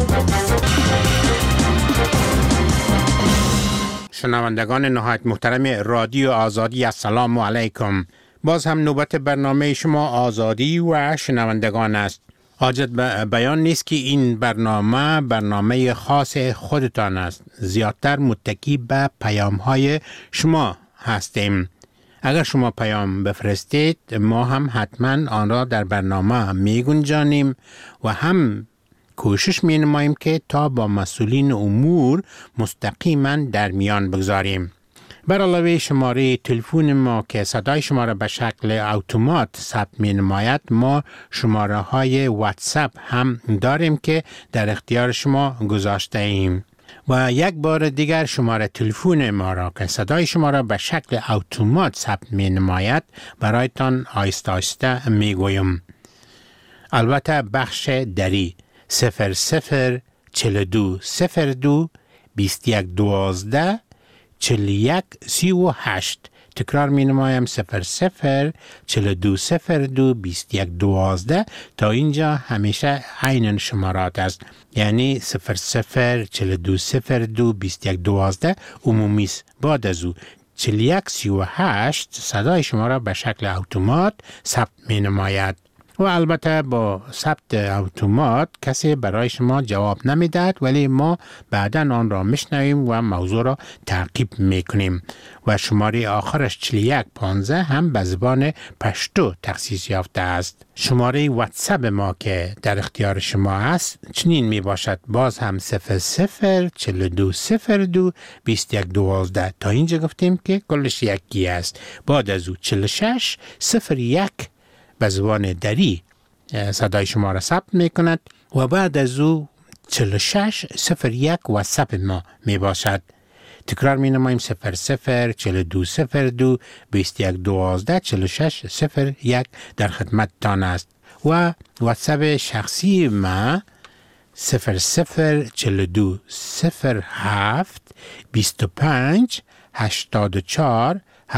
شنوندگان نهایت محترم رادیو آزادی، السلام علیکم. باز هم نوبت برنامه شما آزادی و شنوندگان است. حاجت به بیان نیست که این برنامه خاص خودتان است. زیادتر متکی به پیام‌های شما هستیم. اگر شما پیام بفرستید ما هم حتما آن را در برنامه می گنجانیم و هم کوشش می نماییم که تا با مسئولین امور مستقیما در میان بگذاریم. بر علاوه شماره تلفن ما که صدای شما را به شکل اتومات ثبت می نماید، ما شماره های واتساپ هم داریم که در اختیار شما گذاشته ایم. و یک بار دیگر شماره تلفن ما را که صدای شما را به شکل اتومات ثبت می نماید برایتان آهسته آهسته می گویم. البته بخش دری 004202 2112 4138. تکرار می نمایم 004202 2112. تا اینجا همیشه عین شمارات است، یعنی 004202 2112 عمومی است. بعد از او 4138 صدای شما را به شکل اتومات ثبت می نماید. و البته با ثبت اتومات کسی برای شما جواب نمیدهد، ولی ما بعداً آن را میشنویم و موضوع را تعقیب میکنیم. و شماره آخرش 4115 هم به زبان پشتو تخصیص یافته است. شماره واتساپ ما که در اختیار شما است چنین می باشد، باز هم 004202 2112. تا اینجا گفتیم که کلش یکی است. بعد از او 4601 به زبان دری صدای شما را ثبت می کند و بعد از او 4601 واتساپ ما می باشد. تکرار می نماییم 004202 2112 4601 در خدمت تان است. و واتساپ شخصی ما 0042 07 25 84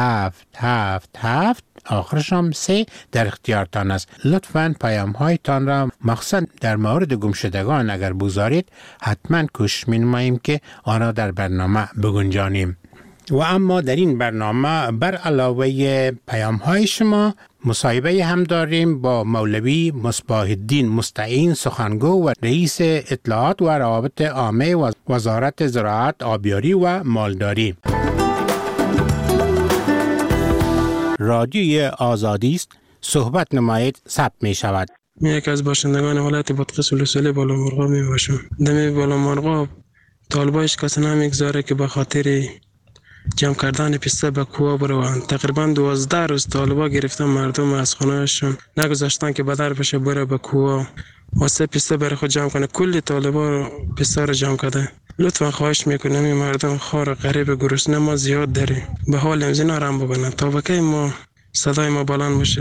777 آخرش هم 3 در اختیارتان است. لطفاً پیام هایتان را مخصوصاً در مورد گمشدگان اگر بگذارید حتما کوشش می‌نماییم که آن را در برنامه بگنجانیم. و اما در این برنامه بر علاوه پیام های شما مصاحبه هم داریم با مولوی مصباح الدین مستعین سخنگو و رئیس اطلاعات و روابط عامه و وزارت زراعت، آبیاری و مالداری. رادیوی آزادی است، صحبت نمایید، ثبت می شود. من یک از باشندگان ولایت بادغیس ولسوالی بالامرغاب می باشم. دم بالامرغاب طالبا هیچ کس نمیگذاره که به خاطر جمع کردن پسته به کوه بروند. تقریبا 12 روز طالبا گرفتن مردم از خانه‌شون، نگذاشتن که بدر بشه بره به کوه واسه پسته برای خود جمع کنه. کلی طالبا پسته رو جمع کرده. لطفا خواهش میکنم این مردم خار غریب گرسنه ما زیاد داریم، به حال امزینا رم ببینن تا بکی ما صدای ما بلند بشه.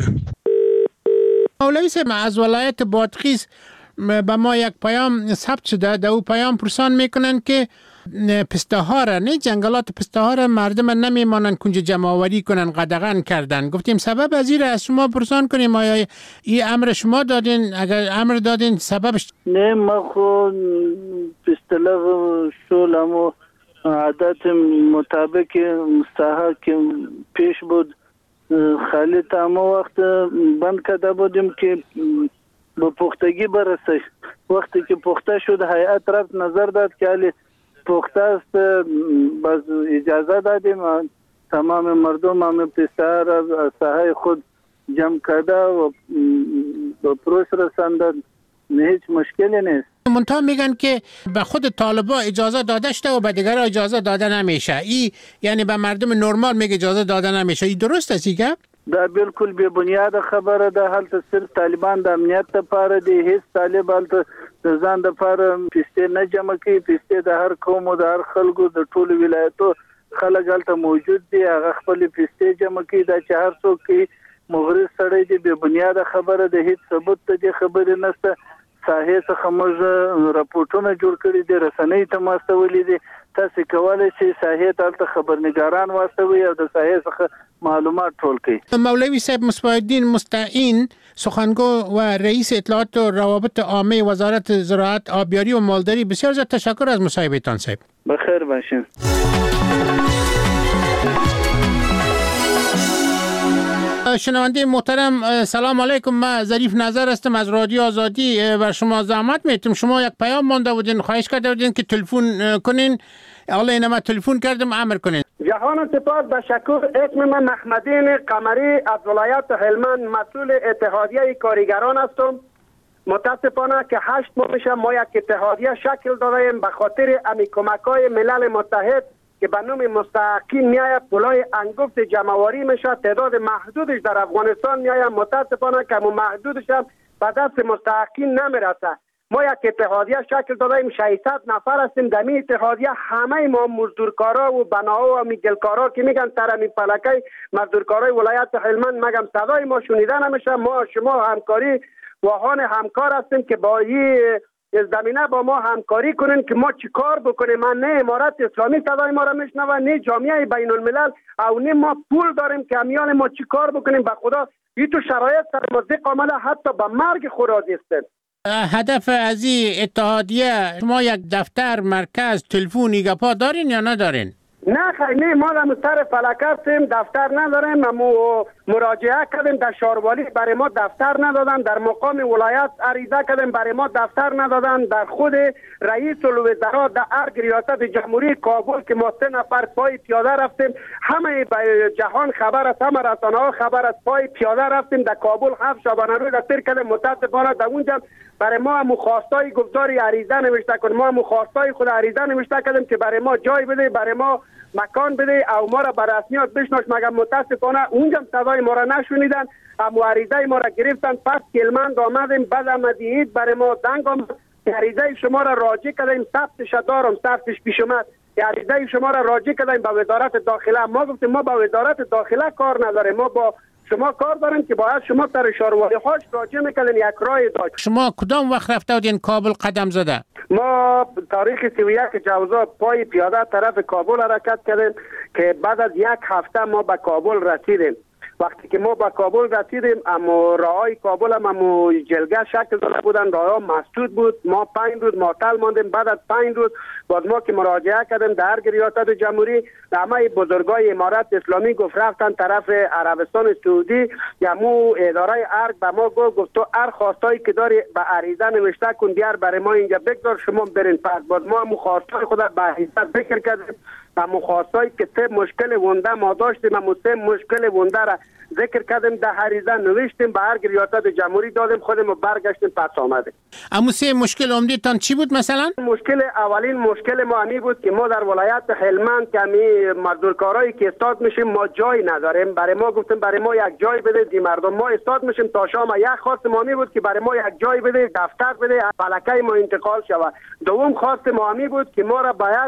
مولوی صاحب، از ولایت بادغیس به ما یک پیام ثبت شده. در او پیام پرسان میکنن که پسته ها را، نه جنگلات پسته ها را مردم نمیمانن کنج جمع آوری کنن، قدغن کردن. گفتیم سبب از این از شما پرسان کنیم آیا این امر شما دادین؟ اگر امر دادین سببش؟ نه، ما خود پستلق شولم عادت مطابق ساحه که پیش بود خالی تمام وقت بند کرده بودیم که به پختگی برسه. وقتی که پخته شد هیئت رفت نظر داد که حالی پخته است، باز اجازه دادیم تمام مردم هم پسته را از ساحه خود جمع کرده و به پروش رساندن. هیچ مشکلی نیست. منتها میگن که به خود طالبا اجازه داده شده و به دیگر اجازه داده نمیشه. ای یعنی به مردم نرمال میگه اجازه داده نمیشه. این درست است که؟ دا بالکل بی بنیاد خبره ده. هلته صرف طالبان د امنیت لپاره دی. هیڅ طالب هلته د ځان لپاره پسته نه جمع کوي. پسته د هر قوم او د هر خلکو د ټولو ولایتو خلک هلته موجود دي. هغه خپل پسته جمع کوي. دا چې هر څوک کوي مغرض سړی دی. بی بنیاد خبره ده. هیڅ ثبوت ته دې خبرې نشته. ساحې څخه موږ راپورټونه جوړ کړي دي، رسنۍ ته واستولي دي. تاسو کولای شئ ساحې ته خبرنگاران واستوي او د ساحې څخه معلومات ټول کړي. مولوی صاحب مصباح الدین مستعین، سخنگو و رئیس اطلاعات و روابط عامه وزارت زراعت، آبیاری و مالداری، بسیار زیاد تشکر از مصاحبهتان صاحب. بخیر باشین. شنونده محترم سلام علیکم. من ظریف نظر هستم از رادیو آزادی. بر شما زحمت میتونم. شما یک پیام مانده بودین، خواهش کرده بودین که تلفن کنین. حالا اینا من تلفن کردم، امر کنین. جهان سپاس و شکر. اسم من محمدین قمری از ولایت هلمند، مسئول اتحادیه کارگران هستم. متاسفانه که 8 ماه میشه ما یک اتحادیه شکل دادیم به خاطر امی کمک‌های ملل متحد که به نام مستحقین میآید پولای انگفت جمع‌آوری میشه. تعداد محدودش در افغانستان میآید. متاسفانه که محدودش هم به دست مستحقین نمیرسه. ما یک اتحادیه شکل دادیم، 600 نفر هستیم. در این اتحادیه همه ما مزدورکارا و بناها و میگلکارا که میگن ترمی فلکه مزدورکارای ولایت هلمند، مگم صدای ما شنیده نمیشه. ما شما همکاری واهان همکار هستیم که با این زمینه با ما همکاری کنین که ما چی کار بکنیم. من نه امارت اسلامی صدای ما را میشنوه، نه جامعه بین الملل، او نه ما پول داریم که امیال ما چی کار بکنیم. به خدا این تو شرایط سر مزدق آمده حتی به مرگ خود راضی هستیم. هدف از این اتحادیه شما یک دفتر، مرکز، تلفنی گپا دارین یا ندارین؟ نه خیلی نه، ما در مستر فلک هستیم، دفتر نداریم. ما مراجعه کردیم در شاروالی، برای ما دفتر ندادن. در مقام ولایت عریضه کردیم، برای ما دفتر ندادن. در خود رئیس الوزراء در ارگ ریاست جمهوری کابل که ما 3 نفر پای پیاده رفتیم، همه جهان خبر است، همه رسانه ها خبر است، پای پیاده رفتیم در کابل 7 شبانه روز دستگیر کردیم. متاسفانه در اونجا برای ما مخواستای گفتاری عریضه نوشته کنیم. ما مخواستای خود عریضه نوشته کردیم که برای ما جای بده، برای ما مکان بده او ما را به رسمیات بشناس. مگر متاسفانه اونجا صدای ما را نشنیدن. اما عریضه ما را گرفتن. پس کلمند آمدیم، بعد آمدید برای ما دنگ آمد که عریضه شما را راجع کردیم. ثبتش دارم، ثبتش پیش اومد. عریضه شما را راجع کردیم به وزارت داخله. ما گفتیم ما با وزارت داخله کار نداریم، ما با شما کار داریم که باید شما در شاروالی هاش راجع میکنین. یک رای داشت. شما کدام وقت رفته بودین کابل قدم زده؟ ما تاریخ 31 جوزا پای پیاده طرف کابل حرکت کردیم که بعد از 1 هفته ما به کابل رسیدیم. وقتی که ما به کابل رسیدیم، اما راههای کابل هم جلگه شکل داده بودن، راهها مسدود بود. ما 5 روز معطل ماندیم. بعد از 5 روز بعد ما که مراجعه کردیم در ریاست جمهوری، همه بزرگای امارت اسلامی گفت رفتن طرف عربستان سعودی. یا مو اداره ارگ به ما گفت تو هر خواستایی که داری به عریضه نوشته کن، بیار برای ما اینجا بگذار، شما برین. پس بعد ما خواستای خود به عریضه ذکر کردیم. اما خواستایی که سه مشکل ونده ما داشتیم، اما سه مشکل ونده را ذکر کردیم، در عریضه نوشتیم، به هر ریاست جمهوری دادیم، خودمون برگشتیم پس آمدیم. اما سه مشکل عمده‌تان چی بود مثلا؟ اولین مشکل ما همی بود که ما در ولایت هلمند که همی مزدورکارایی که استاد میشیم ما جای نداریم. برای ما گفتیم برای ما یک جای بده، دی مردم ما استاد میشیم تا شام. یک خواست ما همی بود که برای ما یک جای بده، دفتر بده، فلکه ما انتقال شود. دوم خواست ما همی بود که ما را باید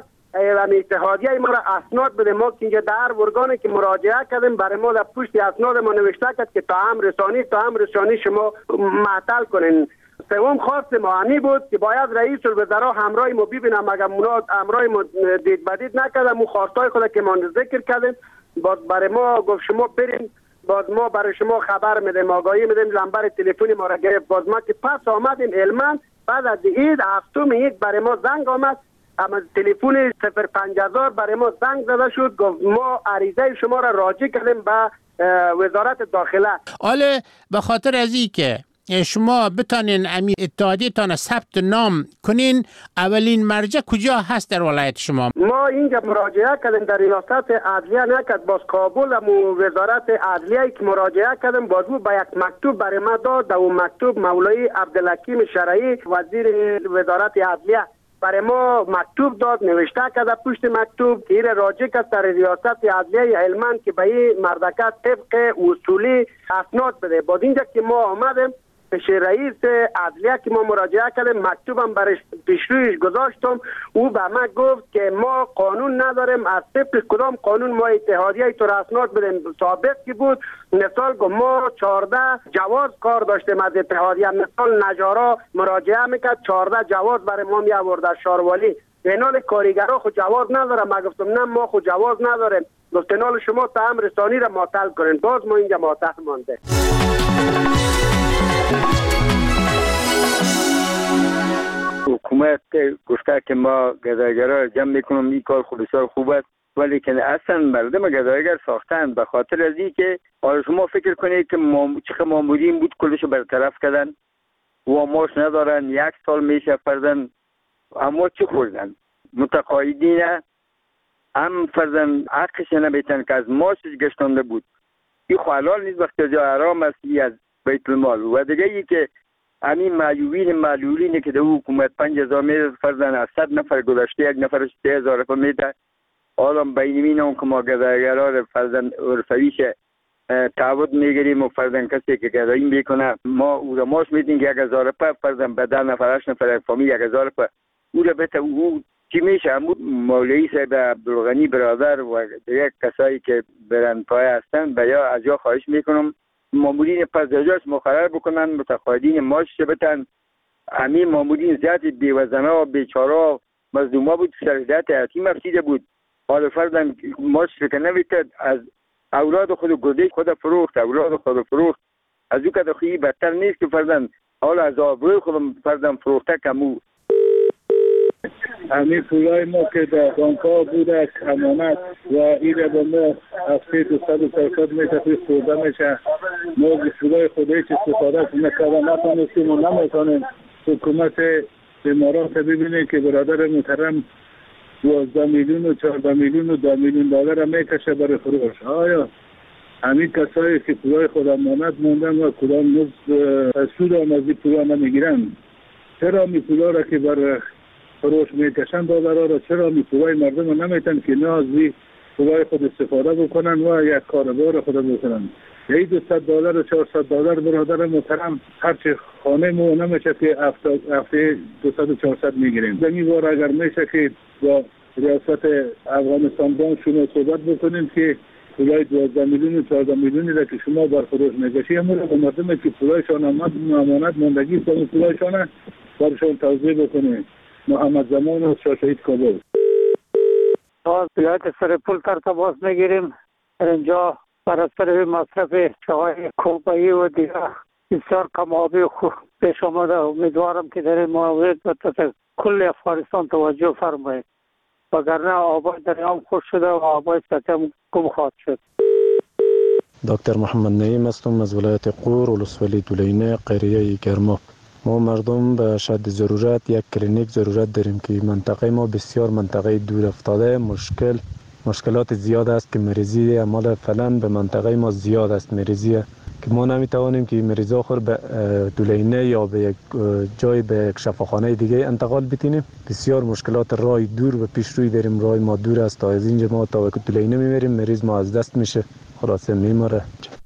اتحادیه ما را اسناد بده. ما که اینجا در ارگانی که مراجعه کردیم برای ما در پشت اسناد ما نوشته کرد که تا هم رسانی شما معطل کنین. سوم خواست ما همی بود که باید رئیس الوزراء همراه ما ببینم، اگر همراه ما دید بدید نکردم و خواستای خود که ما ذکر کردیم، بعد برای ما گفت شما برین، بعد ما برای شما خبر میدیم، آگاهی میدیم، نمبر تلفنی ما را گرفت. بعد ما که پس آمدیم هلمند، بعد از عید هفتم عید برای ما زنگ آمد، اما تلفن 05000 برای ما زنگ زده شد، گفت ما عریضه شما را راجع کردیم به وزارت داخله. حالا به خاطر از این که شما بتانین اتحادیتان ثبت نام کنین، اولین مرجع کجا هست در ولایت شما؟ ما اینجا مراجعه کردیم در ریاست عدلیه نکرد، باز کابل و وزارت عدلیه که مراجعه کردیم، باز با یک مکتوب برای ما داد. در اون مکتوب مولای عبدالحکیم شرعی وزیر وزارت عدلیه برای ما مکتوب داد، نوشته کرده پشت مکتوب که این راجع کرد در ریاست عدلیه هلمند که به این مردکت طبق اصولی اسناد بده. بعد اینجا که ما آمدیم پیش رئیس عدلیه که ما مراجعه کردیم، مکتوبم برش پیشرویش گذاشتم، او به ما گفت که ما قانون نداریم، از طبق کدام قانون ما اتحادیه تو اسناد بدیم. ثابت که بود، مثال گفت ما 14 جواز کار داشتیم از اتحادیه، مثال نجارا مراجعه میکرد 14 جواز برای ما می آورد از شاروالی. اینال کارگرا خود جواز نداره. ما گفتم نه ما خود جواز نداریم. گفت اینال شما تهم رسانی را معطل کنین. باز ما اینجا معطل مانده. حکومت گفته که ما گدایگرا جمع میکنم، این کار خود بسیار خوب است، ولی که اصلا مردم گدایگر ساختن به خاطر از این که شما فکر کنید که چقدر مامورین بود کلشو برطرف کردن و ماش ندارن، 1 سال میشه فرزن اما چی خوردن؟ متقاعدین هم فرزن حقش نمیتن که از ماشش گشتانده بود. این حلال نیست وقتی جا حرام است از بیت المال. و دیگه ای که همین معلولینی که در حکومت 5000 میده فرزن از 100 نفر گذاشته 1 نفرش 3000 روپیه میده. حالا بینمین اون که ما گدایگرا فرزن عرفویش تعهد میگیریم و فرزن کسی که گدایی میکنه ما او را ماش میدیم که 1000 روپیه فرزن به 10 نفر 8 نفر فامیل 1000 روپیه او را بته او چی میشه؟ همون مولوی صاحب عبدالغنی برادر و دیگه کسایی که برندپای هستن به یا از یا خواهش میکنم مامورین پس جاش مقرر بکنن، متقاعدین ماش بتن. همین مامورین زیاد بیوزنه و بیچاره مظلوما بود، شرایط حیاتی مفسیده بود. حالا فرضاً ماش فکر نمیتد از اولاد خود گرده خود فروخت، اولاد خود فروخت. از او که دخویی بدتر نیست که فرضاً حالا از آبروی خود فرضاً فروخته کمو. همین پولای ما که در بانک‌ها بوده امانت و این را به ما هفته 200 میتفید خورده میشه. ما پولای خود هیچ استفاده نکرده نتانستیم و نمیتونیم. حکومت امارات ببینه که برادر محترم 12 میلیون و 14 میلیون و 2 میلیون دلار میکشه برای فروش. آیا همین کسایی که پولای خود امانت موندن و کدام نصف سود هم از این پولا نمیگیرن؟ چرا می پولا را که بر فروش میکشن دلار را چرا می پولای مردم نمیتن که نه از پولای خود استفاده بکنن و یک کاربار خود بکنن؟ یه $200 و $400 برادر محترم هرچی خانه مو نمیشه که هفته 200-400 میگیریم. زمین بار اگر میشه که با ریاست افغانستان بانک شما صحبت بکنیم که پولای 12 میلیون و 14 میلیونی را که شما بر فروش میکشی همون را به مردم که پولایشان امانت ماندگی کنید پولایشان برشان توضیح بکنید. محمد زمان و شاشهید کابل. تا ولایت سرپل تماس میگیریم. اینجا بر اثر مصرف چای کوپایی و دیگر بسیار کمابی خوب پیش آمده. امیدوارم که در این مورد به کل افغانستان توجه فرمایید وگرنه آبای دریام خوش شده و آبای سطح هم گم خواهد شد. دکتر محمد نعیم هستم از ولایت قور ولسوالی دولینه قریه گرما. ما مردم به شدت ضرورت یک کلینیک ضرورت داریم که منطقه ما بسیار منطقه دور افتاده، مشکلات زیاد است که مریضی اعمال فعلا به منطقه ما زیاد است مریضی که ما نمیتوانیم که مریضا خود به دولینه یا به یک جای به یک شفاخانه دیگه انتقال بتینیم. بسیار مشکلات راه دور و پیش روی داریم، راه ما دور است، تا از اینجا ما تا دولینه میمیریم مریض ما از دست میشه، خلاصه میمره.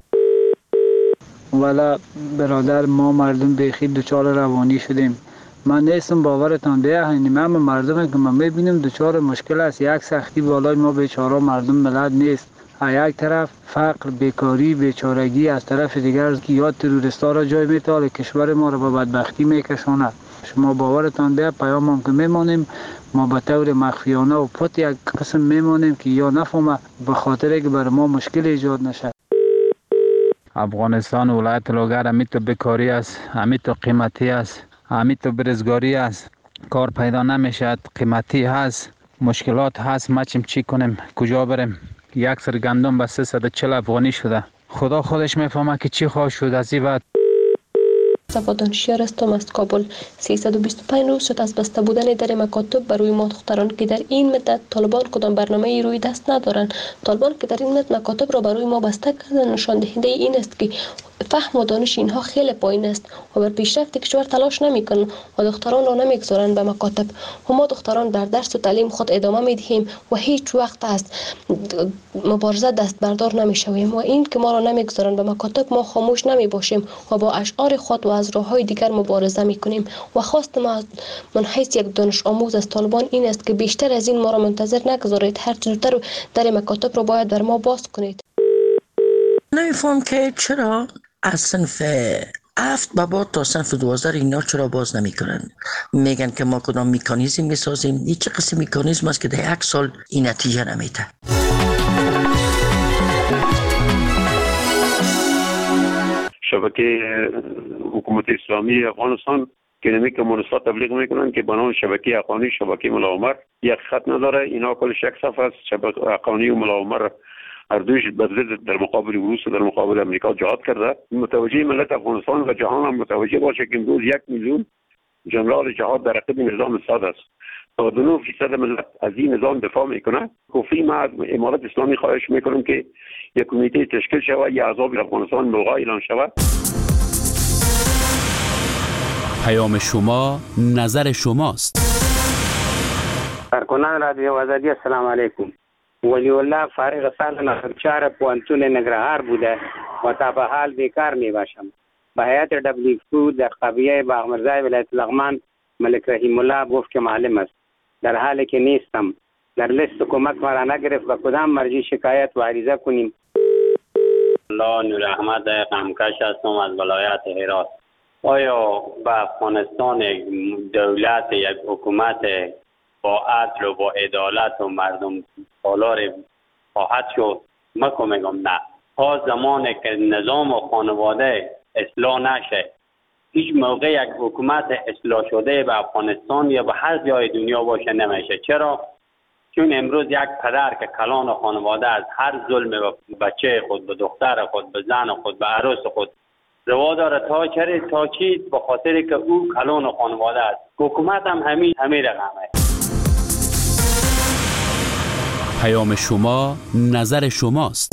ولی برادر ما مردم بیخی دچار روانی شدیم. من نیستم باورتان بیه هنیم همه مردم که من میبینیم دچار مشکل است. یک سختی بالای ما بیچاره مردم ملت نیست. یک طرف فقر، بیکاری، بیچارگی، از طرف دیگر یا تروریستا را جای میتاله کشور ما را به بدبختی میکشاند. شما باورتان بیه پیامم که میمانیم ما به طور مخفیانه و پت یک قسم میمانیم که یا نفهمه به خاطر که بر ما مشکل ایجاد نشه. افغانستان ولایت لوگر همیت بیکاری است، همیت قیمتی است، همیت برزگاری است، کار پیدا نمیشد، قیمتی هست، مشکلات هست، ما چی کنیم، کجا بریم؟ یک سر گندم به 340 افغانی شده. خدا خودش میفهمه که چی خواهد شد از این بعد. صفا دانشیار هستم از کابل. 325 روز شد از بسته بودن در مکاتب برای ما دختران که در این مدت طالبان کدام برنامه روی دست ندارند. طالبان که در این مدت مکاتب را برای ما بسته کردن نشان دهنده این است که فهم و دانش اینها خیلی پایین است و بر پیشرفت کشور تلاش نمیکنند و دختران را نمیگذارند به مکاتب. و ما دختران در درس و تعلیم خود ادامه میدهیم و هیچ وقت از مبارزه دست بردار نمیشویم و این که ما را نمیگذارند به مکاتب ما خاموش نمیباشیم و با اشعار خود و از راههای دیگر مبارزه میکنیم. و خواست ما من حیث یک دانش آموز از طالبان این است که بیشتر از این ما را منتظر نگذارید، هر زودتر در مکاتب را باید بر ما باز کنید. نمیفهم که چرا از صنف 7 به بعد تا صنف 12 اینا چرا باز نمی کنن؟ میگن که ما کدام مکانیزم میسازیم. این چه قسم مکانیزم است که در 1 سال این نتیجه نمیده؟ شبکه حکومت اسلامی افغانستان که نمی کمونیست‌ها تبلیغ میکنن که بنام شبکه حقانی شبکه ملاعمر یک خط نداره. اینا کلش یک صفحه است. شبکه حقانی و ملاعمر هر دویش در مقابل روس و در مقابل امریکا جهاد کرده. متوجه ملت افغانستان و جهان هم متوجه باشه که امروز 1 میلیون جنرال جهاد در عقب نظام ساد است. 99% ملت از این نظام دفاع میکنه. کفری ما از امارت اسلامی خواهش میکنم که یک کمیته تشکیل شود، یا عذاب افغانستان ملغا اعلان شود. پیام شما نظر شماست. کارکنان رادیو آزادی السلام علیکم. ولی الله فارغ سال نخچار پوانتون نگرهار بوده و تا به حال بیکار می باشم. به هیئت WQ در قبیله باغمرزای ولایت لغمان ملک رحیم الله گفت که معلم است، در حالی که نیستم. در لیست کمک مرا نگرفت و کدام مرجع شکایت و عریضه کنیم؟ الله نور احمد قمکش هستم از ولایت هرات. آیا به افغانستان دولت یک حکومت با عدل و با عدالت و مردم سالار خواهد شد؟ من که میگم نه. تا زمانی که نظام و خانواده اصلاح نشه، هیچ موقع یک حکومت اصلاح شده به افغانستان یا به هر جای دنیا باشه نمیشه. چرا؟ چون امروز یک پدر که کلان خانواده از هر ظلم به بچه خود، به دختر خود، به زن خود، به عروس خود روا داره تا چی؟ به خاطر که او کلان خانواده است. حکومت هم همین رقمه. پیام شما نظر شماست.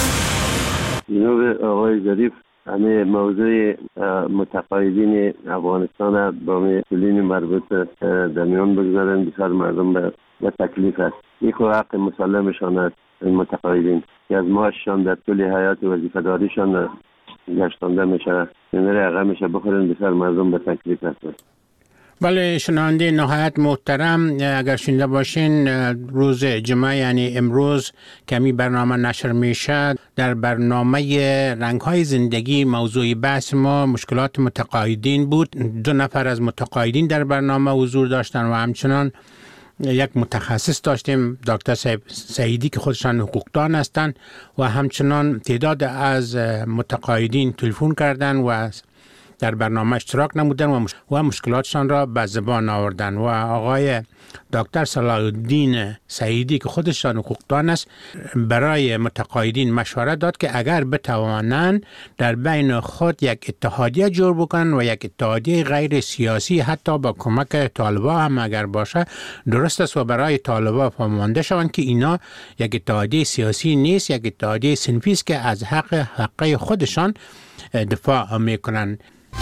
جناب آقای ظریف، همه موضوع متقاعدین افغانستان با مسئولین مربوط در میان بگذارن. بسیار مردم به تکلیف است. این خود حق مسلمشان است. این متقاعدین که از معاششان در طول حیات وظیفه‌داریشان گشتانده میشه، نمره عقب میشه بخورن. بسیار مردم به تکلیف است. بله شنونده نهایت محترم، اگر شنیده باشین روز جمعه یعنی امروز کمی برنامه نشر میشه. در برنامه رنگ‌های زندگی موضوع بحث ما مشکلات متقاعدین بود. 2 نفر از متقاعدین در برنامه حضور داشتن و همچنان یک متخصص داشتیم، دکتر سعیدی که خودشان حقوقدان هستند و همچنان تعداد از متقاعدین تلفن کردن و در برنامه اشتراک نمودن و مشکلاتشان را به زبان آوردن. و آقای دکتر صلاح الدین سعیدی که خودشان حقوقدان است برای متقاعدین مشورت داد که اگر بتوانند در بین خود یک اتحادیه جور بکنن و یک اتحادیه غیر سیاسی حتی با کمک طالبا هم اگر باشه درست است و برای طالبا فهمانده شوند که اینا یک اتحادیه سیاسی نیست، یک اتحادیه صنفی است که از حق خودشان دفاع میکنن.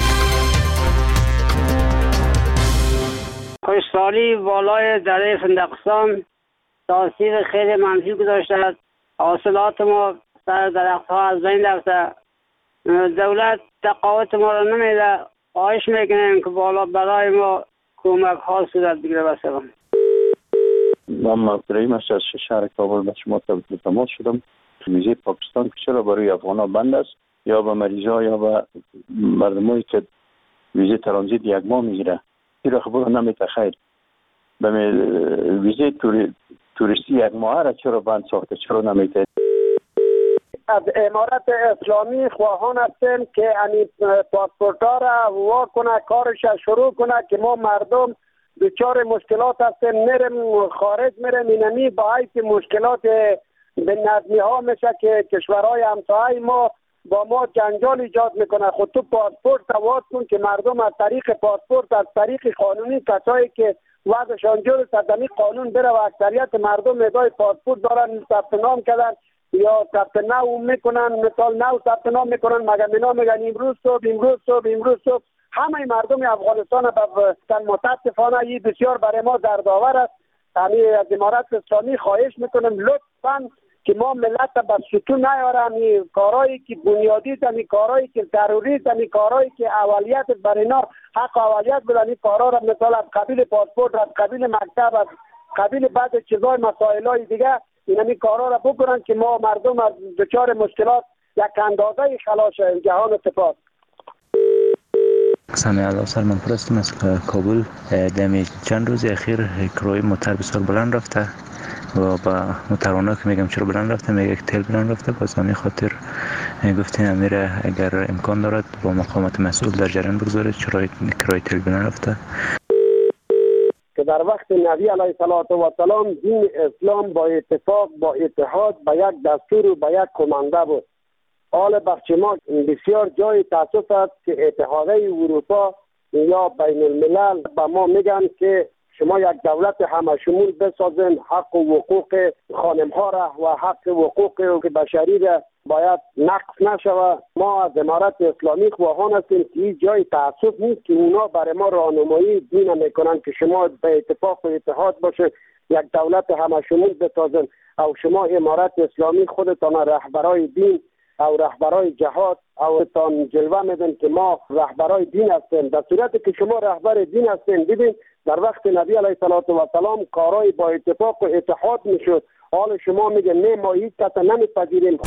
خشکسالی بالای دره فندقستان تاثیر خیلی منفی گذاشته است. حاصلات ما سر درختها از بین رفته. دولت تقاعد ما را نمیده. خواهش میکنیم که بالا برای ما کمک ها صورت بگیره. بسیار من ابراهیم از شهر کابل به شما تماس شدم. ویزه پاکستان که چرا برای افغانا بند است، یا به مریضا یا به مردمایی که ویزه ترانزیت یک ماه میگیره، این را خبر نمیته خیر. به ویزه توریستی یک ماه را چرا بند ساخته، چرا نمیته؟ از امارت اسلامی خواهان هستیم که پاسپورت ها را واکنه، کارش شروع کنه که ما مردم دچار مشکلات هستیم، میرم خارج میرم اینمی با حیث مشکلات به نظمی ها میشه که کشورهای همسایه ما با ما جنجال ایجاد میکنه. خود تو پاسپورت واز کن که مردم از طریق پاسپورت، از طریق قانونی، کسایی که وضعشان جور صدمی قانون بره و اکثریت مردم ادای پاسپورت دارن ثبت نام کردن یا ثبت نام میکنن، مثال نو ثبت نام میکنن، مگه اینا میگن امروز صبح همه مردم افغانستان متاسفانه این بسیار برای ما دردآور است. همین از امارت اسلامی خواهش میکنم لطفاً که ما ملت به ستون نیارم، این کارهایی که بنیادی است، این کارهایی که ضروری است، این کارهایی که اولیت بر اینا حق اولیت بدن، این کارها را مثلا از قبیل پاسپورت، از قبیل مکتب، از قبیل بعض چیزای مسائلای دیگه این کارها را بکنن که ما مردم از دچار مشکلات یک اندازه خلاص شویم. جهان سپاس. سامی علاسر من پرستم از کابل. دمی چند روز اخیر کرای موتر بسیار بلند رفته و با موترانا که میگم چرا بلند رفته، میگه که تیل بلند رفته. باز همین خاطر گفتیم امیره اگر امکان دارد با مقامات مسئول در جریان بگذارید چرا کرای تیل بلند رفته. که در وقت نبی علیه السلام دین اسلام با اتفاق، با اتحاد، با یک دستور و با یک کمانده بود. حال بخش ما بسیار جای تاسف است که اتحادیه اروپا یا بین الملل با ما میگن که شما یک دولت همه شمول بسازین، حق و حقوق خانم ها را و حق و حقوق بشری را باید نقص نشود. ما از امارت اسلامی خواهان هستیم که این جای تعصب نیست که اونا برای ما راهنمایی دین میکنن که شما به اتفاق و اتحاد باشه، یک دولت همه شمول بسازین. او شما امارت اسلامی خودتان رهبرای دین او رهبرای جهاد او تان جلوه میدن که ما رهبرای دین هستیم. در صورتی که شما رهبر دین هستین، ببین در وقت نبی علیه السلام کارهای با اتفاق و اتحاد میشد. حال شما میگه نه ما هیچ کس نمیپذیریم.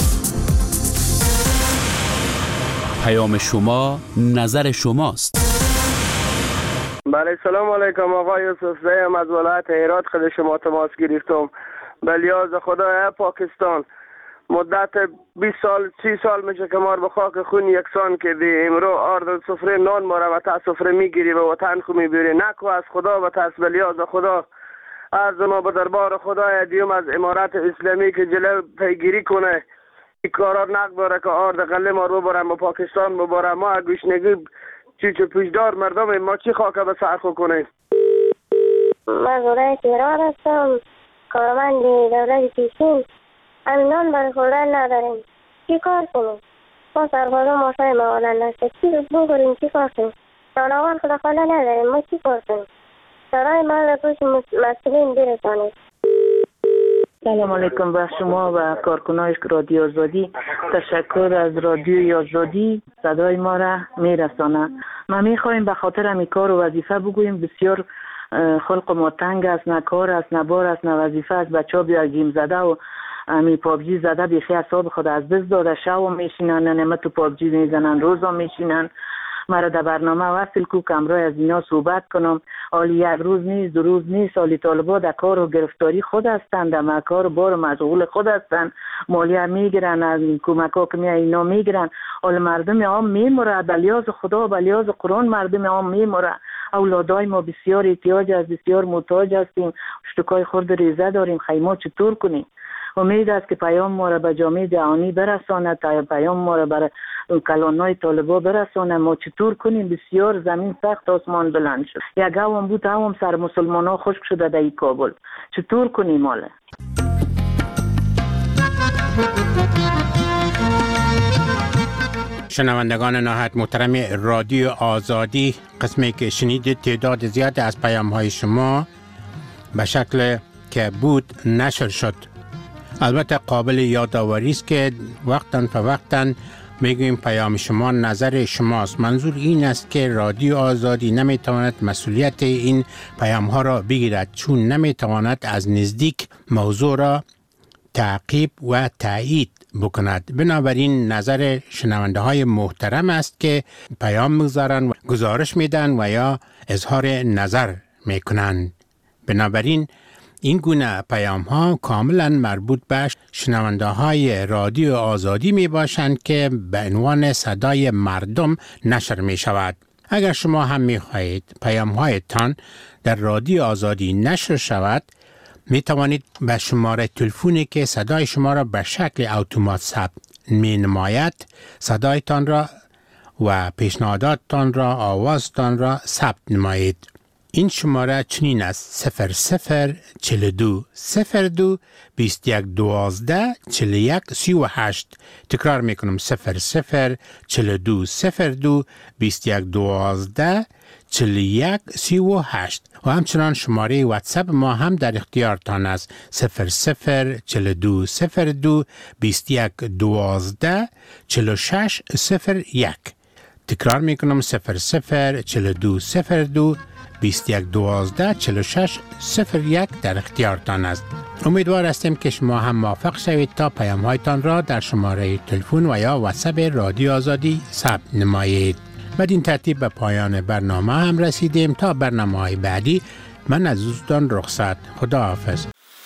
پیام شما نظر شماست. بله سلام علیکم آقای یوسف زیم از ولایت هرات خود شما تماس گرفتم. بلیاز خدای پاکستان مدت 20 سال 30 سال میشه که ما به خاک خون یکسان کردی. امرو آرد سفره نان ما را و تا سفره میگیری و وطن خو میبری. نکو از خدا و تا بلیاز خدا از ما به دربار خدای دیوم از امارت اسلامی که جلو پیگیری کنه این کارا نگذاره که آرد قله ما رو برم و پاکستان ببرم. ما گوشنگی چیچو پیشدار مردم ما چی خاکه به سرخو کنیم. من ولایت ایران هستم، کارمند دولت پیشین. نان برای خوردن نداریم، چی کار کنیم؟ ما سربازا ماشای موالن نشد، چی بگوریم چی کار کنیم؟ جانوان خداخانه نداریم، ما چی کار کنیم؟ سرای ما را توش مسئولین برسانید. سلام علیکم به شما و کارکنای رادیو آزادی. تشکر از رادیو آزادی صدای ما را میرسانه. ما میخوایم به خاطر همی کار و وظیفه بگوییم. بسیار خلق ما تنگ است، نه کار است، نه بار است، نه وظیفه است. بچه ها بیا گیم زده و امی پابجی زده بیخی اصاب خود از دست داده. شو میشینن، نمه تو پابجی میزنن، روزا میشینن. مرا در برنامه وصل کو که امروز از اینا صحبت کنم. حالی یک روز نیست، دو روز نیست، حالی طالبا در کار و گرفتاری خود هستند، در مکار و بار مشغول خود هستند، مالیه میگیرن، از کمک ها که اینا میگیرن. حال مردم عام میموره، بلیاز خدا، بلیاز قرآن مردم عام میموره. اولادای ما بسیار احتیاج است، بسیار محتاج هستیم، اشتکای خورد ریزه داریم، خیمه چطور کنیم؟ امید است که پیام ما را به جامعه جهانی برساند، پیام ما را بر کلانای طالبا برساند. ما چطور کنیم؟ بسیار زمین سخت، آسمان بلند شد. یک هم بود، هم سر مسلمان ها خشک شده در کابل. چطور کنیم حالا؟ شنوندگان نهایت محترم رادیو آزادی، قسمی که شنیدید تعداد زیاد از پیام های شما به شکل که بود نشر شد. البته قابل یادآوری است که وقتاً فوقتاً میگویم پیام شما نظر شماست. منظور این است که رادیو آزادی نمیتواند مسئولیت این پیام ها را بگیرد، چون نمیتواند از نزدیک موضوع را تعقیب و تایید بکند. بنابراین نظر شنونده های محترم است که پیام میگذارند و گزارش میدن و یا اظهار نظر میکنند. بنابراین این گونه پیام ها کاملا مربوط به شنونده های رادیو آزادی می باشند که به عنوان صدای مردم نشر می شود. اگر شما هم می خواهید پیام هایتان در رادیو آزادی نشر شود، می توانید به شماره تلفنی که صدای شما را به شکل اتومات ثبت می نماید صدایتان را و پیشنهاداتتان را، آوازتان را ثبت نمایید. این شماره چنین است: 0042 02 21 12 41 38. تکرار میکنم: 0042 02 21 12 41 38. و همچنان شماره واتساپ ما هم در اختیارتان است: 0042 02 21 12 46 01. تکرار میکنم: 0042 02 21 12 46 01 در اختیارتان است. امیدوار هستیم که شما هم موفق شوید تا پیام هایتان را در شماره تلفن و یا واتساپ رادیو آزادی ثبت نمایید. بدین ترتیب به پایان برنامه هم رسیدیم. تا برنامه های بعدی من از دوستان رخصت. خدا حافظ.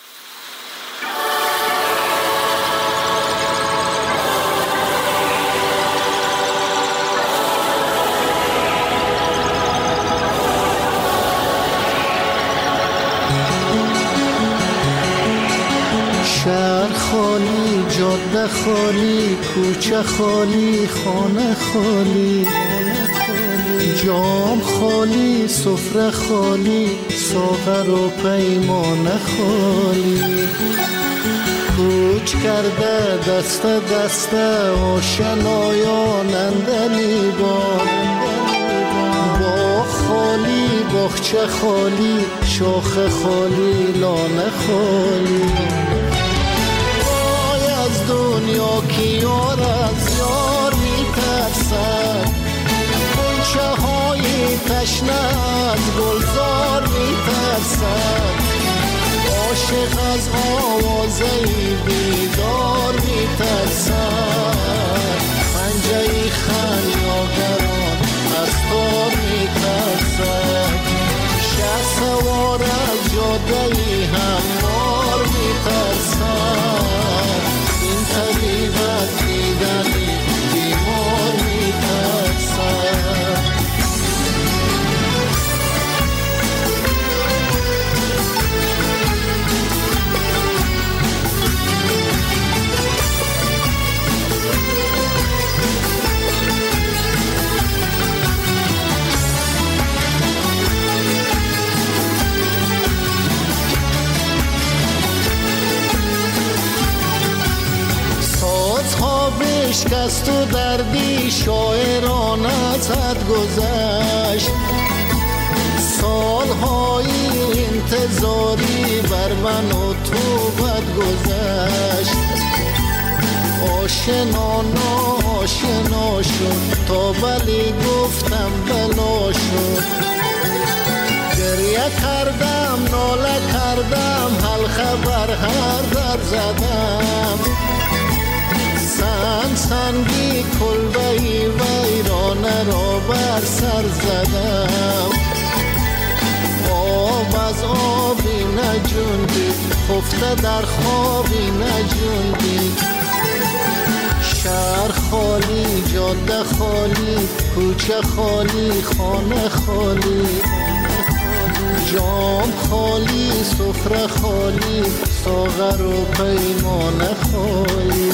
شهر خالی، جاده خالی، کوچه خالی، خانه خالی، جام خالی، سفره خالی، ساغر و پیمانه خالی. کوچ کرده دسته دسته آشنایان اندلیبان، باغ خالی، باغچه خالی، شاخه خالی، لانه خالی. دنیا کی یار از یار میترسد، غنچه های تشنه از گلزار میترسد، عاشق از آوازه بیدار میترسد، پنجه خمیازگران از تار میترسد، شه سوار از جاده هموار میترسد، طبیبت دیدنی بیمار میترسد. بشکست و دردی شاعران از حد گذشت، سالهای انتظاری بر من و تو بد گذشت، آشنا ناشنا شد تا بلی گفتم بلا شد، گریه کردم ناله کردم حلقه بر هر در زدم، من سنگی کلبهی ویرانه را بر سر زدم. آب از آبی نجوندی، خفته در خوابی نجوندی. شهر خالی، جاده خالی، کوچه خالی، خانه خالی. جام خالی، سفره خالی، ساغر و پیمانه خالی.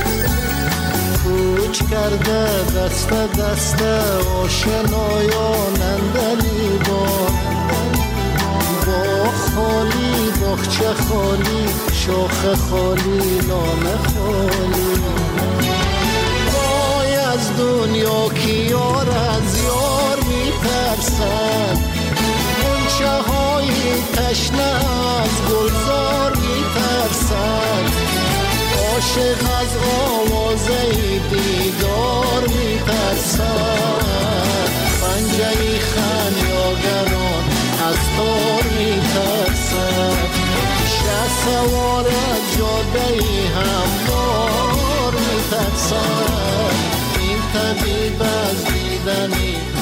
کوچ کرده دسته دسته آشنایان اندلیبان. باغ خالی، باغچه خالی، شاخه خالی، لانه خالی. وای از دنیا که یار از یار میترسد، غنچه های تشنه از گلزار میترسد. عاشق از آوازه دیدار میترسد، پنجه خمیاگران از تار میترسد. شه سوار جاده هموار میترسد، این طبیب از دیدنی